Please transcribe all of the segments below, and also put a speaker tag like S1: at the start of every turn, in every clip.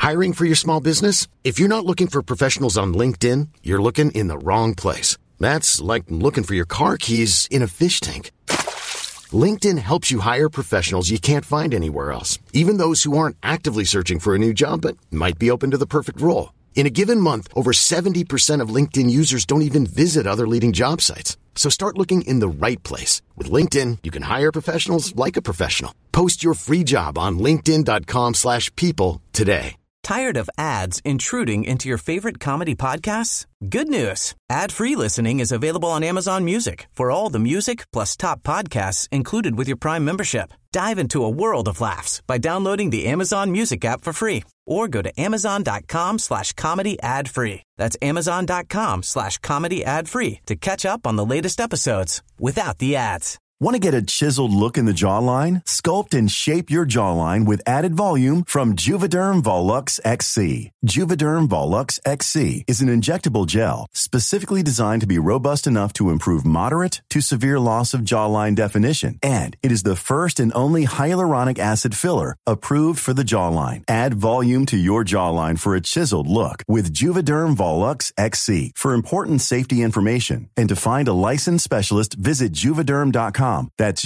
S1: Hiring for your small business? If you're not looking for professionals on LinkedIn, you're looking in the wrong place. That's like looking for your car keys in a fish tank. LinkedIn helps you hire professionals you can't find anywhere else, even those who aren't actively searching for a new job but might be open to the perfect role. In a given month, over 70% of LinkedIn users don't even visit other leading job sites. So start looking in the right place. With LinkedIn, you can hire professionals like a professional. Post your free job on linkedin.com/people today.
S2: Tired of ads intruding into your favorite comedy podcasts? Good news. Ad-free listening is available on Amazon Music for all the music plus top podcasts included with your Prime membership. Dive into a world of laughs by downloading the Amazon Music app for free or go to amazon.com/comedy ad-free. That's amazon.com/comedy ad-free to catch up on the latest episodes without the ads.
S3: Want to get a chiseled look in the jawline? Sculpt and shape your jawline with added volume from Juvederm Volux XC. Juvederm Volux XC is an injectable gel specifically designed to be robust enough to improve moderate to severe loss of jawline definition. And it is the first and only hyaluronic acid filler approved for the jawline. Add volume to your jawline for a chiseled look with Juvederm Volux XC. For important safety information and to find a licensed specialist, visit Juvederm.com. That's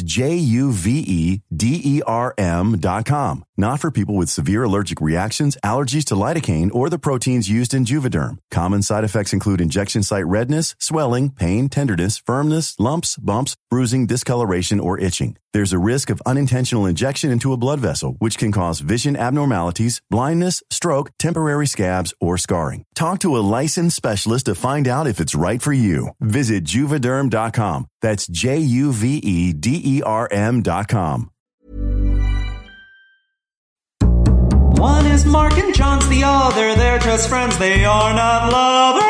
S3: JUVEDERM.com. Not for people with severe allergic reactions, allergies to lidocaine, or the proteins used in Juvederm. Common side effects include injection site redness, swelling, pain, tenderness, firmness, lumps, bumps, bruising, discoloration, or itching. There's a risk of unintentional injection into a blood vessel, which can cause vision abnormalities, blindness, stroke, temporary scabs, or scarring. Talk to a licensed specialist to find out if it's right for you. Visit Juvederm.com. That's JUVEDERM.com.
S4: One is Mark and John's the other. They're just friends, they are not lovers.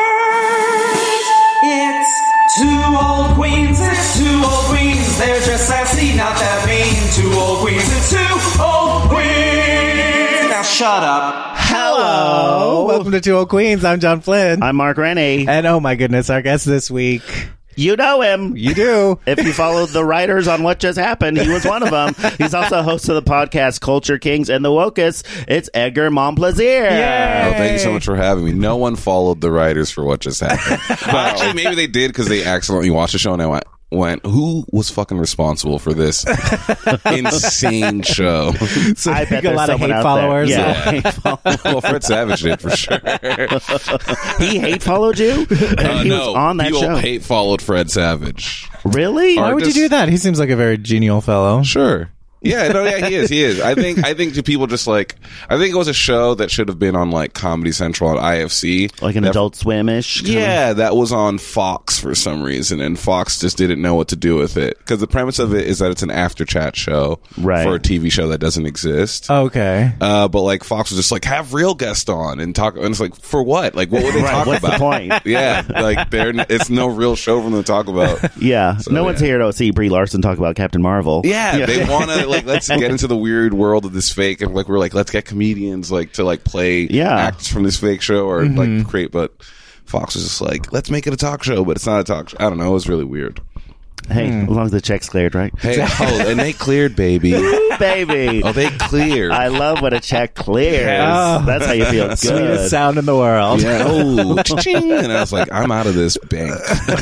S4: It's two old queens, it's two old queens. They're just sassy, not that mean. Two old queens, it's two old queens. Now shut up.
S5: Hello. Welcome to Two Old Queens. I'm John Flynn.
S6: I'm Mark Rennie.
S5: And oh my goodness, our guest this week.
S6: You know him.
S5: You do.
S6: If you followed the writers on What Just Happened, he was one of them. He's also host of the podcast Culture Kings and the Wokest. It's Edgar Monplaisir.
S5: Yay.
S7: Oh, thank you so much for having me. No one followed the writers for What Just Happened. Well, actually, maybe they did because they accidentally watched the show and I went, who was fucking responsible for this insane show?
S5: So
S6: I bet
S5: a lot of hate followers.
S6: Yeah.
S7: Well, Fred Savage did for sure.
S6: He hate followed you? And he was on that
S7: people
S6: show.
S7: hate followed Fred Savage.
S6: Really?
S5: Why would you do that? He seems like a very genial fellow.
S7: Sure. Yeah, no, yeah, he is. I think to people just like, I think it was a show that should have been on like Comedy Central on IFC.
S6: Like an Adult Swim-ish?
S7: Yeah, that was on Fox for some reason, and Fox just didn't know what to do with it. Because the premise of it is that it's an after chat show for a TV show that doesn't exist.
S5: Okay.
S7: But like Fox was just like, have real guests on and talk, and it's like, for what? Like, what would they talk
S6: What's
S7: about?
S6: the point?
S7: Yeah, like it's no real show for them to talk about.
S6: Yeah.
S7: So,
S6: no one's here to see Brie Larson talk about Captain Marvel.
S7: Yeah, they want to like let's get into the weird world of this fake, and like we're like let's get comedians like to like play acts from this fake show or like create. But Fox was just like, let's make it a talk show, but it's not a talk show. I don't know. It was really weird.
S6: Hey, as long as the check's cleared, right?
S7: Hey, and they cleared, baby.
S6: Baby.
S7: Oh, they cleared.
S6: I love when a check clears.
S5: Oh.
S6: That's how you feel good.
S5: Sweetest sound in the world.
S7: Yeah. Oh, cha-ching. And I was like, I'm out of this bank.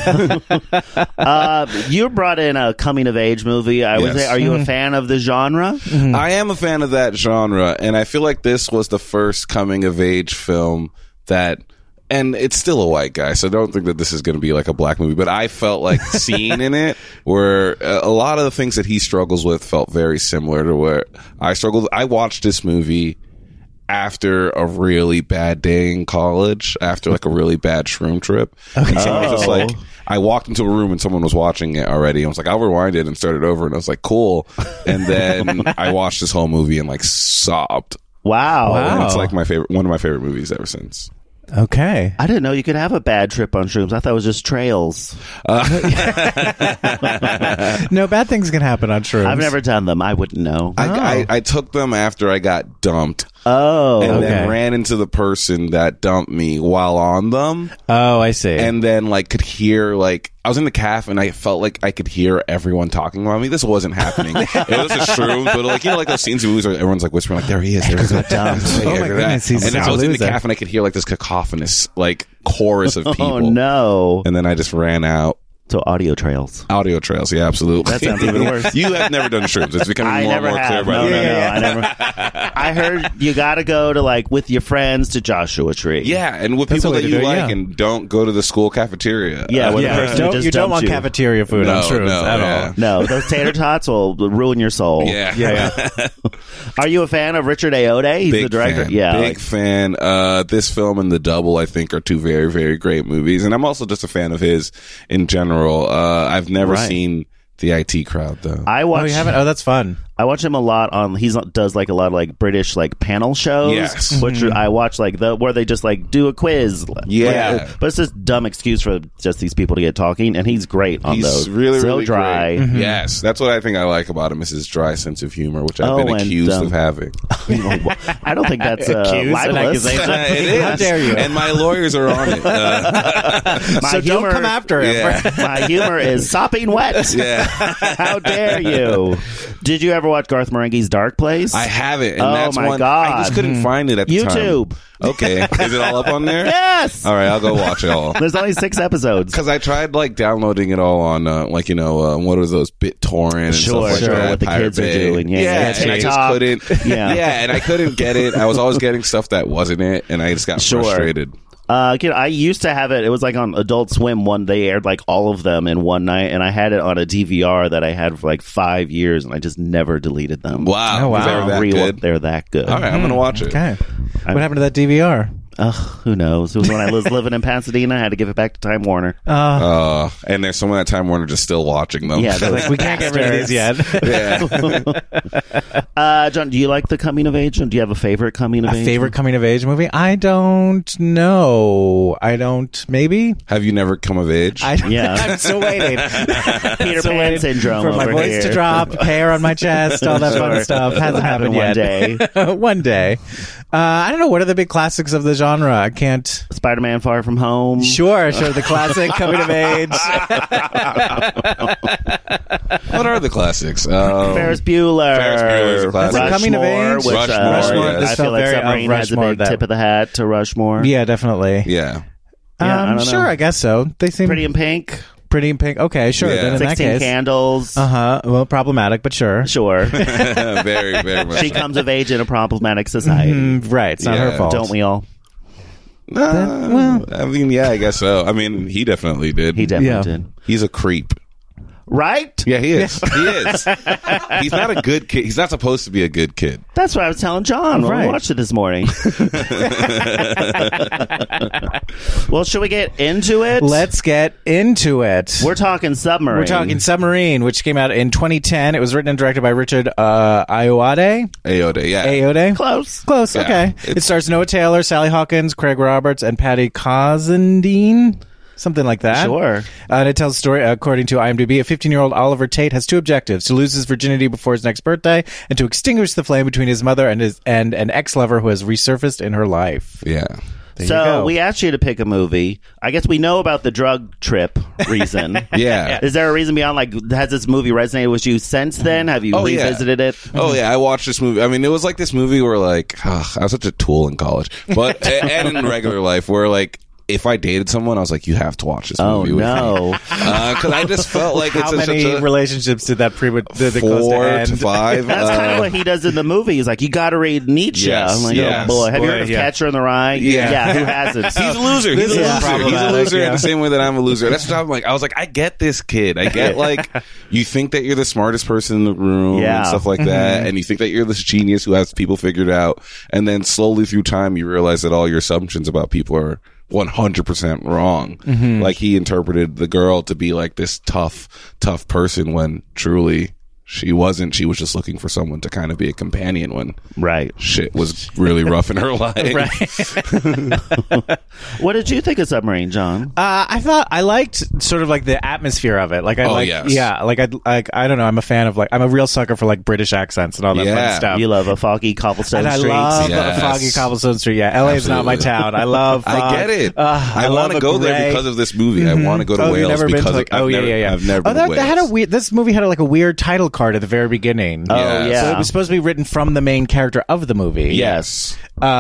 S6: You brought in a coming-of-age movie. I would say, are you a fan of the genre?
S7: I am a fan of that genre, and I feel like this was the first coming-of-age film that... And it's still a white guy, so I don't think that this is going to be like a black movie. But I felt like seeing in it where a lot of the things that he struggles with felt very similar to where I struggled. I watched this movie after a really bad day in college, after like a really bad shroom trip. Okay. And someone was just like, I walked into a room and someone was watching it already. I was like, I'll rewind it and start it over. And I was like, cool. And then I watched this whole movie and like sobbed.
S6: Wow.
S7: And it's like one of my favorite movies ever since.
S5: Okay.
S6: I didn't know you could have a bad trip on shrooms. I thought it was just trails.
S5: No, bad things can happen on shrooms.
S6: I've never done them. I wouldn't know.
S7: I took them after I got dumped
S6: Oh,
S7: and
S5: okay.
S7: then ran into the person that dumped me while on them.
S5: Oh, I see.
S7: And then like could hear like I was in the cafe and I felt like I could hear everyone talking about me. This wasn't happening. It was a shrooms, but like like those scenes in movies where everyone's like whispering like there he is, there he is.
S5: Oh my goodness, he's
S7: and
S5: such
S7: I was
S5: a
S7: in the
S5: loser.
S7: cafe and I could hear like this cacophonous like chorus of people.
S6: Oh no!
S7: And then I just ran out.
S6: So audio trails.
S7: Audio trails, yeah, absolutely.
S6: That sounds even worse.
S7: You have never done shrooms. It's becoming
S6: I
S7: more and
S6: never
S7: more clear
S6: have.
S7: by
S6: No,
S7: the
S6: no,
S7: minute.
S6: no. I never. I heard you got to go to like with your friends to Joshua Tree.
S7: Yeah, and with
S5: That's
S7: people
S5: the way
S7: that
S5: to
S7: you
S5: do it,
S7: like
S5: yeah.
S7: and don't go to the school cafeteria.
S6: Yeah, where the
S5: Yeah,
S6: person who just
S5: you don't
S6: dumped
S5: want
S6: you.
S5: cafeteria food
S7: No,
S5: on shrooms
S7: no,
S5: at
S7: yeah.
S5: all.
S6: No, those tater tots will ruin your soul.
S7: Yeah.
S6: Are you a fan of Richard Ayoade? He's
S7: Big
S6: the director.
S7: fan.
S6: Yeah.
S7: Big fan. This film and The Double, I think, are two very, very great movies. And I'm also just a fan of his in general. I've never seen The IT Crowd, though.
S6: I
S5: Oh,
S6: watch.
S5: you haven't? Oh, that's fun.
S6: I watch him a lot on. He does like a lot of like British like panel shows.
S7: Yes.
S6: Which I watch like where they just like do a quiz.
S7: Yeah.
S6: Like, but it's just dumb excuse for just these people to get talking, and he's great on
S7: He's
S6: those.
S7: really,
S6: so
S7: really
S6: dry.
S7: great. Yes, that's what I think I like about him is his dry sense of humor, which I've been
S6: and,
S7: accused of having.
S6: I don't think that's
S5: Accused, an
S6: libelous.
S5: accusation.
S7: It is.
S5: How dare you?
S7: And my lawyers are on it.
S6: My
S5: So don't come after him.
S7: Yeah.
S6: My humor is sopping wet.
S7: Yeah.
S6: How dare you? Did you ever watch Garth Marenghi's Dark Place?
S7: I haven't, and
S6: Oh,
S7: that's
S6: my
S7: one
S6: God.
S7: I just couldn't find it at the
S6: YouTube.
S7: time. Okay, is it all up on there?
S6: Yes.
S7: All right, I'll go watch it all.
S6: There's only 6 episodes.
S7: Because I tried like downloading it all on what are those BitTorrent and
S6: Sure,
S7: stuff like that.
S6: what the
S7: Pirate
S6: kids are
S7: Bay.
S6: doing. Yeah,
S7: and I just
S6: TikTok.
S7: couldn't.
S6: Yeah.
S7: And I couldn't get it. I was always getting stuff that wasn't it, and I just got frustrated.
S6: I used to have it. It was like on Adult Swim. They aired like all of them in one night, and I had it on a DVR that I had for like 5 years, and I just never deleted them.
S7: Wow,
S5: Oh, wow.
S7: They were that good?
S6: They're that good.
S7: All right, I'm gonna watch it.
S5: Okay. What happened to that DVR?
S6: Ugh, who knows? It was when I was living in Pasadena. I had to give it back to Time Warner.
S7: And there's someone at Time Warner just still watching them.
S6: Yeah, they're
S5: Like, we can't get rid of these yet.
S7: Yeah.
S6: John, do you like the coming of age? Do you have a favorite coming of
S5: A
S6: age?
S5: favorite coming of age movie? I don't know. Maybe?
S7: Have you never come of age?
S6: Yeah.
S5: I'm still waiting.
S6: Peter
S5: Still
S6: Pan
S5: waiting
S6: syndrome
S5: for my
S6: over
S5: voice
S6: here.
S5: to drop, hair on my chest, all that fun
S6: Sure.
S5: stuff. Hasn't
S6: It'll
S5: happened
S6: happen
S5: yet.
S6: one day.
S5: One day. I don't know. What are the big classics of the genre? I can't.
S6: Spider-Man: Far From Home.
S5: Sure, the classic coming of age.
S7: What are the classics?
S6: Ferris Bueller.
S7: Ferris Bueller's a classic.
S5: That's a coming of
S6: Rushmore,
S5: age?
S6: which,
S7: Rushmore, yes.
S5: This
S6: I
S5: felt
S6: feel like
S5: very
S6: Submarine has a
S5: Rushmore,
S6: big
S5: that-
S6: tip of the hat to Rushmore.
S5: Yeah, definitely.
S7: Yeah.
S6: Yeah, I don't know.
S5: Sure, I guess so. They seem
S6: Pretty in Pink.
S5: Pretty in Pink. Okay, sure.
S7: Yeah.
S5: Then in that
S6: 16
S5: case,
S6: Candles.
S5: Well, problematic, but sure.
S6: Sure.
S7: Very, very much.
S6: She comes of age in a problematic society.
S5: Right, it's not
S7: Yeah.
S5: her fault.
S6: Don't we all?
S7: I mean, yeah, I guess so. I mean, he definitely did.
S6: He definitely
S5: Yeah.
S6: did.
S7: He's a creep.
S6: Right?
S7: Yeah, he is. He is. He's not a good kid. He's not supposed to be a good kid.
S6: That's what I was telling John when we
S5: Right.
S6: watched it this morning. Well, should we get into it?
S5: Let's get into it.
S6: We're talking Submarine.
S5: We're talking Submarine, which came out in 2010. It was written and directed by Richard Ayoade.
S7: Ayoade, yeah.
S5: Ayoade?
S6: Close.
S5: Close,
S7: Yeah.
S5: okay. It stars Noah Taylor, Sally Hawkins, Craig Roberts, and Patty Cosendine. Something like that.
S6: Sure.
S5: And it tells a story, according to IMDb, a 15-year-old Oliver Tate has 2 objectives: to lose his virginity before his next birthday, and to extinguish the flame between his mother and an ex-lover who has resurfaced in her life.
S7: Yeah.
S5: There you
S6: So
S5: go.
S6: we asked you to pick a movie. I guess we know about the drug trip reason.
S7: Yeah.
S6: Is there a reason beyond, like, has this movie resonated with you since then? Have you
S7: Oh, yeah.
S6: revisited it?
S7: Oh yeah, I watched this movie. I mean, it was like this movie where like I was such a tool in college, but and in regular life where like if I dated someone, I was like, you have to watch this
S6: Oh,
S7: movie with me.
S6: no.
S7: Because I just felt like
S5: How
S7: it's
S5: many
S7: such a
S5: relationships did that did it cause to
S7: 4
S5: end?
S7: to 5.
S6: That's kind of what he does in the movie. He's like, you got to read Nietzsche.
S7: Yes,
S6: I'm like,
S7: yes.
S6: oh boy. Have you heard of
S5: Yeah.
S6: Catcher in the Rye?
S7: Yeah.
S6: Who hasn't?
S7: He's a loser. He's a
S5: This is
S7: loser. He's a
S5: problematic,
S7: loser in
S5: yeah.
S7: the same way that I'm a loser. That's what I'm like. I was like, I get this kid. I get like, you think that you're the smartest person in the room
S6: Yeah.
S7: and stuff like that, and you think that you're this genius who has people figured out, and then slowly through time you realize that all your assumptions about people are 100% wrong. Like he interpreted the girl to be like this tough person when truly she wasn't. She was just looking for someone to kind of be a companion when
S6: Right.
S7: shit was really rough in her life.
S6: What did you think of Submarine, John?
S5: I liked sort of like the atmosphere of it. Like I like,
S7: yes.
S5: yeah, like I don't know. I'm a fan of like I'm a real sucker for like British accents and all that fun
S7: Yeah.
S5: stuff.
S6: You love a foggy cobblestone
S5: and I
S6: street.
S5: love
S7: Yes.
S5: foggy cobblestone street. Yeah, LA is not my
S7: Absolutely.
S5: town. I love.
S7: I get it.
S5: I
S7: I want
S5: love
S7: to
S5: a
S7: go there
S5: gray-
S7: because of this movie. I want to go to
S5: Oh, you've
S7: Wales
S5: never been
S7: because
S5: to like?
S7: I've
S5: Oh
S7: never,
S5: yeah.
S7: I've never been to
S5: that
S7: Wales.
S5: had a weird. This movie had like a weird title card at the very beginning.
S6: Oh,
S7: Yes.
S6: yeah.
S5: So it was supposed to be written from the main character of the movie.
S7: Yes.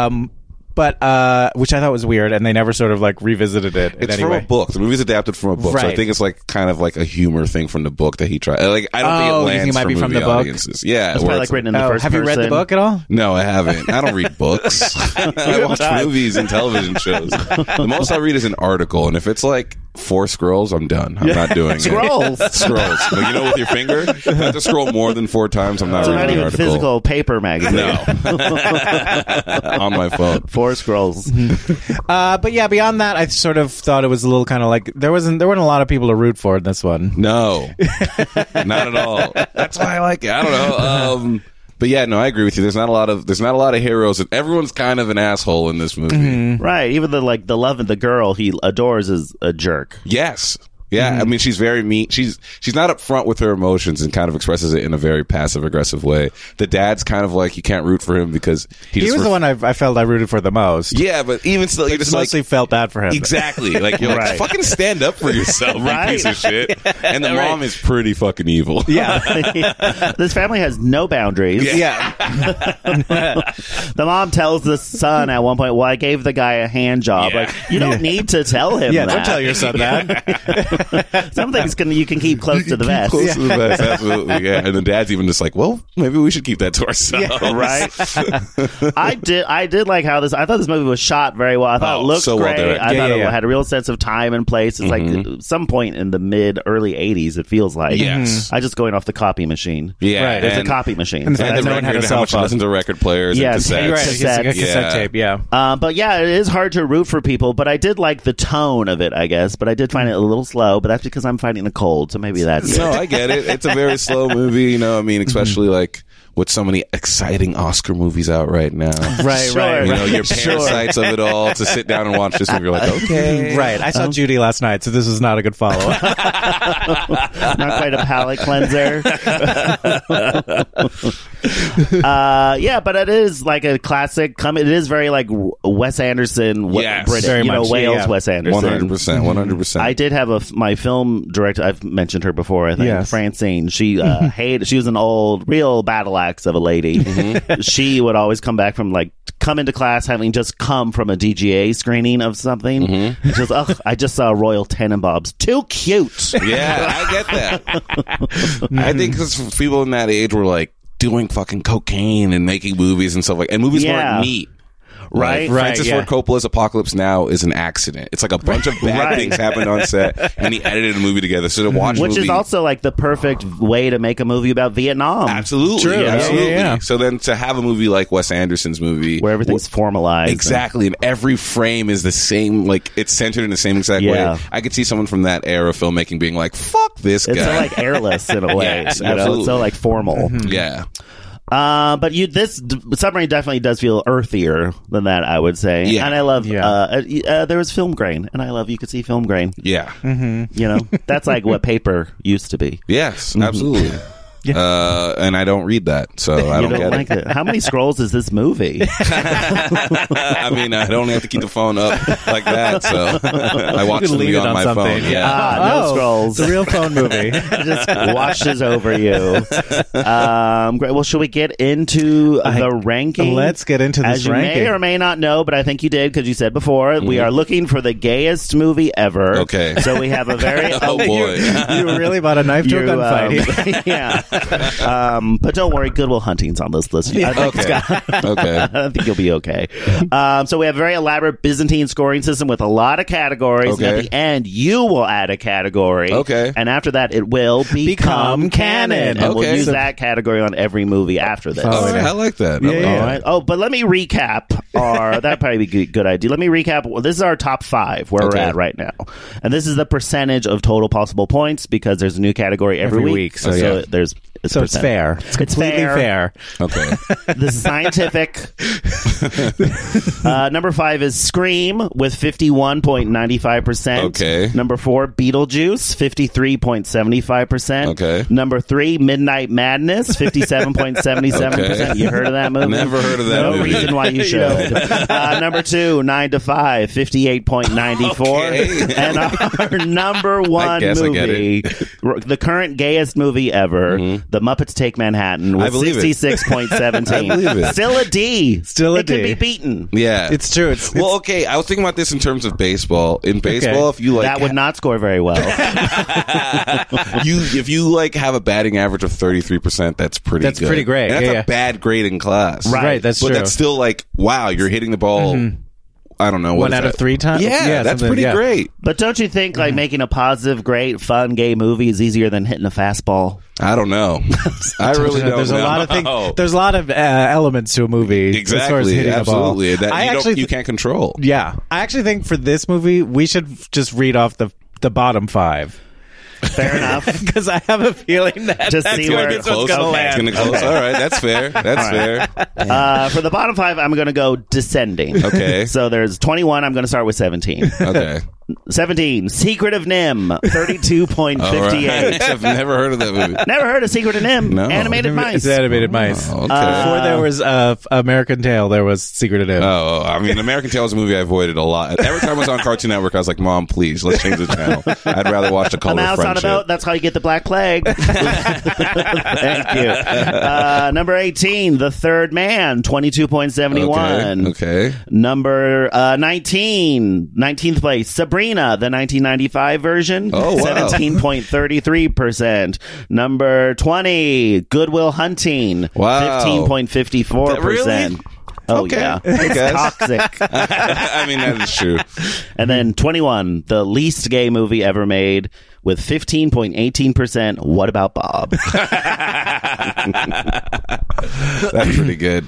S5: But which I thought was weird, and they never sort of like revisited it.
S7: It's
S5: in any
S7: from
S5: way.
S7: a book. The movie's adapted from a book, so I
S5: Right.
S7: think it's like kind of like a humor thing from the book that he tried. Like I don't think it
S5: Oh, you
S7: lands
S5: think it might
S7: for
S5: be from
S7: movie
S5: the book?
S7: audiences. Yeah,
S6: It's
S7: where
S6: probably like written in the first
S5: Have you read the
S6: person.
S5: book at all?
S7: No, I haven't. I don't read books. I watch movies and television shows. The most I read is an article, and if it's like 4 scrolls, I'm done. I'm not doing
S6: Scrolls.
S7: it. Scrolls. Like, you know, with your finger, if I have to scroll more than 4 times, I'm not
S6: So
S7: reading
S6: not
S7: the
S6: even
S7: article.
S6: physical paper magazine.
S7: No. On my phone.
S6: 4 scrolls.
S5: But yeah, beyond that, I sort of thought it was a little kind of like there weren't a lot of people to root for in this one.
S7: No, not at all. That's why I like it. I don't know. But yeah, no, I agree with you. There's not a lot of heroes, and everyone's kind of an asshole in this movie.
S6: Right. Even the love of the girl he adores is a jerk.
S7: Yes. Yeah, I mean, she's very mean. She's not upfront with her emotions and kind of expresses it in a very passive aggressive way. The dad's kind of like you can't root for him because
S5: He was the one I felt I rooted for the most.
S7: Yeah, but even still, you're just
S5: Mostly
S7: like
S5: felt bad for him.
S7: exactly like you're
S6: Right.
S7: like fucking stand up for yourself, you
S6: Right.
S7: piece of shit. And the mom is pretty fucking evil.
S5: Yeah.
S6: This family has no boundaries.
S5: Yeah.
S6: The mom tells the son at one point, well, I gave the guy a hand job.
S7: Yeah.
S6: Like, you don't need to tell him
S5: Yeah,
S6: that.
S5: don't tell your son that.
S6: Some things you can keep close to the vest.
S7: Close to the vest, absolutely. Yeah, and the dad's even just like, well, maybe we should keep that to ourselves,
S6: Right. I did like how I thought this movie was shot very well. I thought
S7: Oh,
S6: it looked
S7: so well
S6: great.
S7: directed.
S6: I thought
S5: Yeah.
S6: it had a real sense of time and place. It's like some point in the early 80s, it feels like.
S7: Yes.
S6: I just going off the copy machine.
S7: Yeah,
S5: Right.
S6: There's a
S7: and-
S6: copy machine.
S5: And
S6: So
S5: the
S6: that's
S5: no
S6: what-
S5: one had a
S7: how
S5: cell
S7: much you
S5: phone.
S7: listen to record players
S6: Yes,
S7: and cassettes.
S5: Right. He's like a cassette
S7: Yeah.
S5: tape. Yeah.
S6: But yeah, it is hard to root for people, but I did like the tone of it, I guess. But I did find it a little slow, but that's because I'm fighting a cold, so maybe that's
S7: No,
S6: it.
S7: I get it. It's a very slow movie, you know. I mean, especially like with so many exciting Oscar movies out right now.
S5: Right.
S6: Sure.
S5: Right.
S7: You know, your
S6: Sure.
S7: parasites of it all. To sit down and watch this movie, you're like, okay,
S5: Right. I saw Judy last night, so this was not a good follow up.
S6: Not quite a palate cleanser. Yeah, but it is like a classic. It is very like Wes Anderson,
S7: Yes,
S6: British,
S5: very
S6: you know,
S5: much,
S6: Wales
S5: yeah.
S6: Wes Anderson.
S7: 100%, 100%.
S6: I did have my film director. I've mentioned her before. I think
S5: Yes.
S6: Francine. She hated. She was an old, real battle axe of a lady. She would always come back from come into class having just come from a DGA screening of something. She was, ugh, I just saw Royal Tenenbaums. Too cute.
S7: Yeah, I get that. I think because people in that age were like doing fucking cocaine and making movies and stuff and movies
S6: Yeah.
S7: weren't neat.
S6: Right?
S7: Like, Francis
S5: yeah.
S7: Ford Coppola's Apocalypse Now is an accident. It's like a bunch of bad
S6: Right.
S7: things happened on set, and he edited a movie together. So to watch a
S6: Which
S7: movie,
S6: is also like the perfect way to make a movie about Vietnam.
S7: absolutely,
S5: True. Yeah,
S7: absolutely.
S5: yeah.
S7: So then to have a movie like Wes Anderson's movie,
S6: Where everything's formalized.
S7: exactly, and every frame is the same, like it's centered in the same exact
S6: Yeah.
S7: way. I could see someone from that era of filmmaking being like, "Fuck this
S6: It's so
S7: guy."
S6: like airless in a way.
S7: Yes,
S6: you know? It's
S7: absolutely.
S6: so like formal.
S7: yeah.
S6: But this Submarine definitely does feel earthier than that, I would say.
S7: Yeah.
S6: And I love,
S5: Yeah.
S6: there was film grain, and I love you could see film grain.
S7: Yeah.
S6: You know, that's like what paper used to be.
S7: Yes, absolutely. And I don't read that, so I
S6: You
S7: don't get
S6: like
S7: it.
S6: it. How many scrolls is this movie?
S7: I mean, I don't have to keep the phone up like that, so I watch
S5: could
S7: the
S5: leave
S7: movie
S5: it
S7: on
S5: on
S7: my
S5: something.
S7: phone. Yeah.
S6: No scrolls.
S5: It's a real phone movie.
S6: It just washes over you. Great. Well, should we get into the ranking?
S5: Let's get into this
S6: As you
S5: ranking.
S6: may or may not know, but I think you did because you said before, we are looking for the gayest movie ever.
S7: Okay.
S6: So we have a very...
S7: Oh, boy.
S5: You really bought a knife to a gunfight.
S6: yeah. But don't worry, Good Will Hunting's on this list. I think,
S7: Okay.
S6: I think you'll be okay. So we have a very elaborate Byzantine scoring system with a lot of categories. And
S7: Okay.
S6: at the end, you will add a category.
S7: Okay.
S6: And after that, it will become canon. And we'll
S7: Okay.
S6: use that category on every movie after this.
S7: All right, I like that.
S5: Yeah,
S7: I like
S5: yeah.
S6: All right. Oh, but let me recap that'd probably be a good idea. Let me recap. Well, this is our top 5 where
S7: Okay.
S6: we're at right now. And this is the percentage of total possible points because there's a new category every
S5: Every
S6: week.
S5: week, so yeah.
S6: there's
S5: So it's fair. It's completely fair.
S7: Okay.
S6: This is scientific. Number 5 is Scream with 51.95%.
S7: Okay.
S6: Number 4, Beetlejuice, 53.75%.
S7: Okay.
S6: Number 3, Midnight Madness, 57.77%.
S7: Okay.
S6: You heard of that movie?
S7: Never heard of that
S6: No
S7: movie.
S6: reason why you should. Number 2, 9 to 5, 58.94.
S7: Okay.
S6: And our number 1
S7: guess I get
S6: movie, the current gayest movie ever, The Muppets Take Manhattan, with
S7: I believe it.
S6: 66.17.
S7: I believe it.
S6: Still a D.
S5: Still a
S6: it could
S5: D.
S6: be beaten.
S7: Yeah.
S5: It's true. It's
S7: Well, okay. I was thinking about this in terms of baseball. In baseball, if you like,
S6: That would not score very well.
S7: if you like have a batting average of 33%, that's pretty.
S5: That's
S7: good.
S5: pretty great.
S7: And that's
S5: Yeah.
S7: a bad grade in class.
S5: right. That's
S7: but
S5: true.
S7: that's still like, wow, you're hitting the ball. I don't know. What
S5: 1
S7: is
S5: out
S7: that?
S5: of 3 times.
S7: Yeah, that's
S5: something-
S7: pretty
S5: yeah.
S7: great.
S6: But don't you think like making a positive, great, fun, gay movie is easier than hitting a fastball?
S7: I don't know. I really don't
S5: There's
S7: know.
S5: a lot of things. There's a lot of elements to a movie. As far as
S7: Exactly.
S5: hitting
S7: Absolutely.
S5: The ball.
S7: That you can't control.
S5: Yeah, I actually think for this movie we should just read off the bottom 5
S6: Fair enough.
S5: because I have a feeling that
S6: Just
S5: that's
S6: see
S5: where
S6: where
S5: this
S6: it
S5: one's
S6: close.
S5: gonna
S6: Okay.
S5: land.
S7: It's gonna close. All right, that's fair. That's fair.
S6: For the bottom 5, I'm going to go descending.
S7: Okay.
S6: So there's 21. I'm going to start with 17.
S7: Okay.
S6: 17, Secret of Nim, 32.58.
S7: All right. I've never heard of that movie.
S6: Never heard of Secret of Nim?
S7: No.
S6: Animated mice.
S5: It's animated mice.
S7: Okay.
S5: Before there was American Tail, there was Secret of Nim.
S7: Oh, I mean, American Tail is a movie I avoided a lot. Every time I was on Cartoon Network, I was like, Mom, please, let's change the channel. I'd rather watch The
S6: A
S7: Color of
S6: mouse on a
S7: Friendship.
S6: boat, that's how you get the Black Plague. Thank you. Number 18, The Third Man, 22.71.
S7: Okay.
S6: Number 19th place, Sabrina, the 1995 version,
S7: Oh, wow.
S6: 17.33%. Number 20, Good Will Hunting,
S7: Wow.
S6: 15.54%.
S7: Really?
S6: Oh,
S7: Okay.
S6: yeah.
S7: I
S6: It's
S7: guess.
S6: toxic.
S7: I mean, that is true.
S6: And then 21, the least gay movie ever made, with 15.18%. What About Bob?
S7: That's pretty good.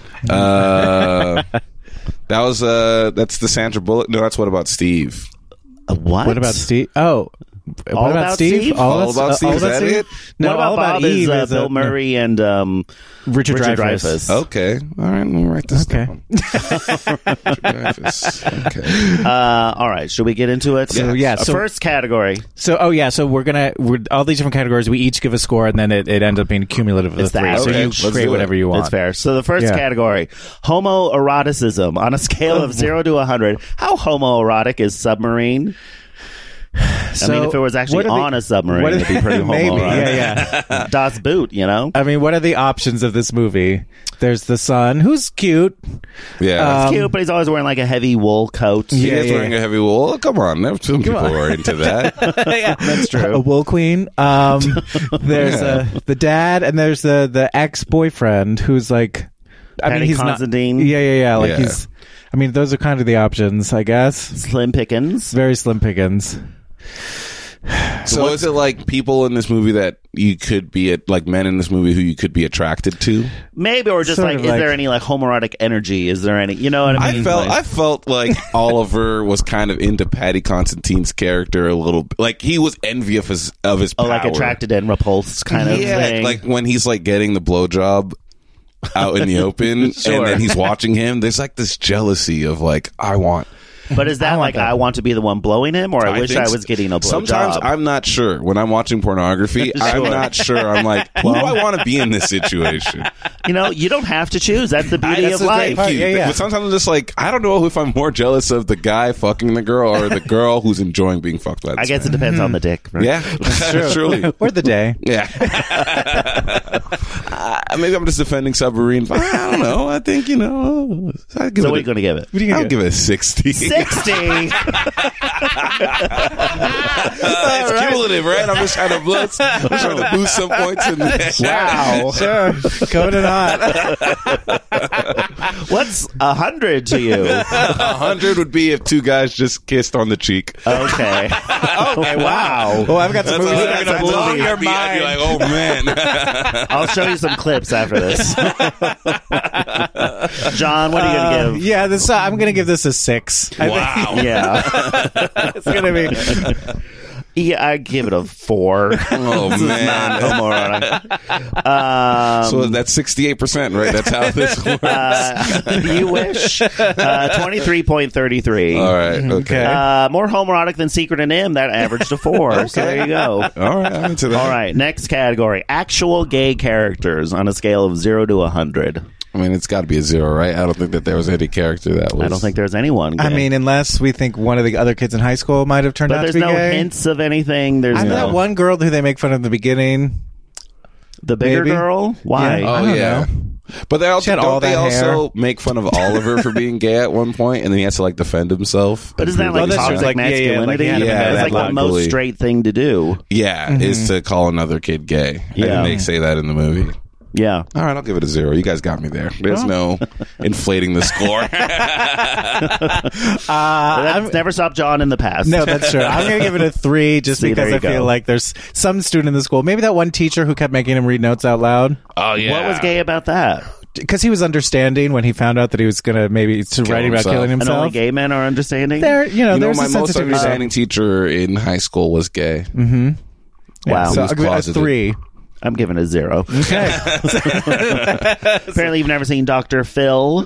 S7: That's the Sandra Bullock. No, that's What About Steve?
S6: What?
S5: What about Steve? Oh,
S6: All
S5: what
S6: About Steve?
S7: All About Steve, is that it?
S5: No,
S6: What About
S5: All About
S6: Bob
S5: Eve
S6: is Bill
S5: a-
S6: Murray and
S5: Richard
S6: Richard
S5: Dreyfuss.
S6: Dreyfuss.
S7: Okay. All right. Let me write this
S5: Okay.
S7: down. Dreyfuss. Okay.
S6: All right, should we get into it?
S5: So, yeah, so-
S6: first category.
S5: So, so we're all these different categories. We each give a score, and then it ends up being cumulative of the
S6: It's the
S5: 3. So
S6: average.
S5: you
S7: Let's
S5: create
S7: do it.
S5: whatever you want.
S6: That's fair. So the first
S5: Yeah.
S6: category, homoeroticism. On a scale of 0 to 100, how homoerotic is Submarine? I mean, if it was actually on a submarine, it'd be pretty
S5: Maybe,
S6: homoerotic.
S5: yeah.
S6: Das Boot, you know?
S5: I mean, what are the options of this movie? There's the son, who's cute.
S7: Yeah.
S6: He's cute, but he's always wearing like a heavy wool coat.
S7: He
S5: Yeah,
S7: is
S5: yeah.
S7: wearing a heavy wool. Come on. There are some people who are into that.
S5: Yeah,
S6: That's true.
S5: A wool queen. There's the dad, and there's the ex-boyfriend who's like,
S6: Patty
S5: he's
S6: Considine.
S5: not. Yeah. Like
S7: Yeah.
S5: he's. I mean, those are kind of the options, I guess.
S6: Slim Pickens.
S5: Very slim pickings.
S7: So is it like people in this movie that you could be like men in this movie who you could be attracted to?
S6: Maybe, or just
S5: Sort
S6: like,
S5: of
S6: is
S5: like-
S6: there any like homoerotic energy? Is there any, you know what I mean?
S7: I felt like Oliver was kind of into Patty Constantine's character a little bit. Like he was envious of his power.
S6: like attracted and repulsed kind of thing.
S7: like when he's like getting the blowjob out in the open
S6: Sure.
S7: and then he's watching him, there's like this jealousy of like, I want.
S6: But is that like I want to be the one blowing him, or I wish
S7: think
S6: I was getting a blowjob?
S7: Sometimes I'm not sure. When I'm watching pornography, I'm not sure. I'm like, who do I want to be in this situation?
S6: You know, you don't have to choose. That's the beauty
S7: That's
S6: of
S7: the
S6: life.
S7: great key.
S5: Yeah.
S7: But sometimes I'm just like, I don't know if I'm more jealous of the guy fucking the girl or the girl who's enjoying being fucked by this
S6: I guess it
S7: man.
S6: depends on the dick. Right?
S7: Yeah, truly.
S5: Or the day.
S7: Yeah. Maybe I'm just defending Submarine, but I don't know. I think,
S6: So what are you going to give it?
S7: I'll give it a 60.
S6: 60.
S7: It's cumulative, right? I'm just trying to boost some points in there.
S6: Wow.
S5: Sure. Coming in hot.
S6: What's 100 to you?
S7: 100 would be if two guys just kissed on the cheek.
S6: Okay. Okay. Wow.
S5: Oh, I've got some movies that are
S6: that's
S5: going to blow
S6: movie.
S5: your
S7: I'd be
S5: mind.
S7: like, oh man.
S6: I'll show you some clips after this. John, what are you going to give?
S5: Yeah, I'm going to give this a 6.
S7: Wow.
S6: Yeah.
S5: It's going to be.
S6: Yeah, I give it a 4.
S7: Oh, man.
S6: Not homoerotic.
S7: So that's 68%, right? That's how this works.
S6: You wish. 23.33.
S7: All right. Okay.
S6: More homoerotic than Secret and M. That averaged a 4. So there you go.
S7: All right. I'm into that.
S6: All right. Next category: actual gay characters on a scale of 0 to 100.
S7: I mean, it's got to be a 0, right? I don't think that there was any character that was.
S6: I don't think there's anyone gay.
S5: I mean, unless we think one of the other kids in high school might have turned
S6: but
S5: out
S6: there's
S5: to be
S6: no
S5: gay.
S6: hints of anything. There's
S5: I know that one girl who they make fun of in the beginning.
S6: the bigger
S5: maybe.
S6: girl. Why?
S5: Yeah.
S7: Oh,
S5: I don't
S7: yeah. But they also,
S5: She had all
S7: don't they
S5: that hair.
S7: also make fun of Oliver for being gay at one point, and then he has to like defend himself.
S6: But isn't that like
S5: that's
S6: toxic
S5: true. Like,
S6: masculinity?
S5: yeah,
S7: yeah,
S6: It's like
S7: that
S6: the most
S7: bully.
S6: straight thing to do.
S7: Yeah, is to call another kid gay.
S6: Yeah.
S7: And they say that in the movie.
S6: Yeah.
S7: All right, I'll give it a 0. You guys got me there. There's no inflating the score.
S6: That's never stopped John in the past.
S5: No, that's true. I'm going to give it a 3 just
S6: See,
S5: because
S6: there
S5: I
S6: you
S5: feel
S6: go.
S5: like there's some student in the school, maybe that one teacher who kept making him read notes out loud.
S7: Oh, yeah.
S6: What was gay about that?
S5: Because he was understanding when he found out that he was going to maybe writing about
S7: himself.
S5: killing
S6: And only
S5: himself.
S6: gay men are understanding?
S5: There, there's
S7: my
S5: a
S7: most
S5: sensitivity there.
S7: understanding teacher in high school was gay.
S5: Yeah,
S6: Wow.
S5: so
S7: He was
S5: I'll give it a
S7: closeted.
S5: 3.
S6: I'm giving it a 0.
S5: Okay.
S6: Apparently you've never seen Dr. Phil.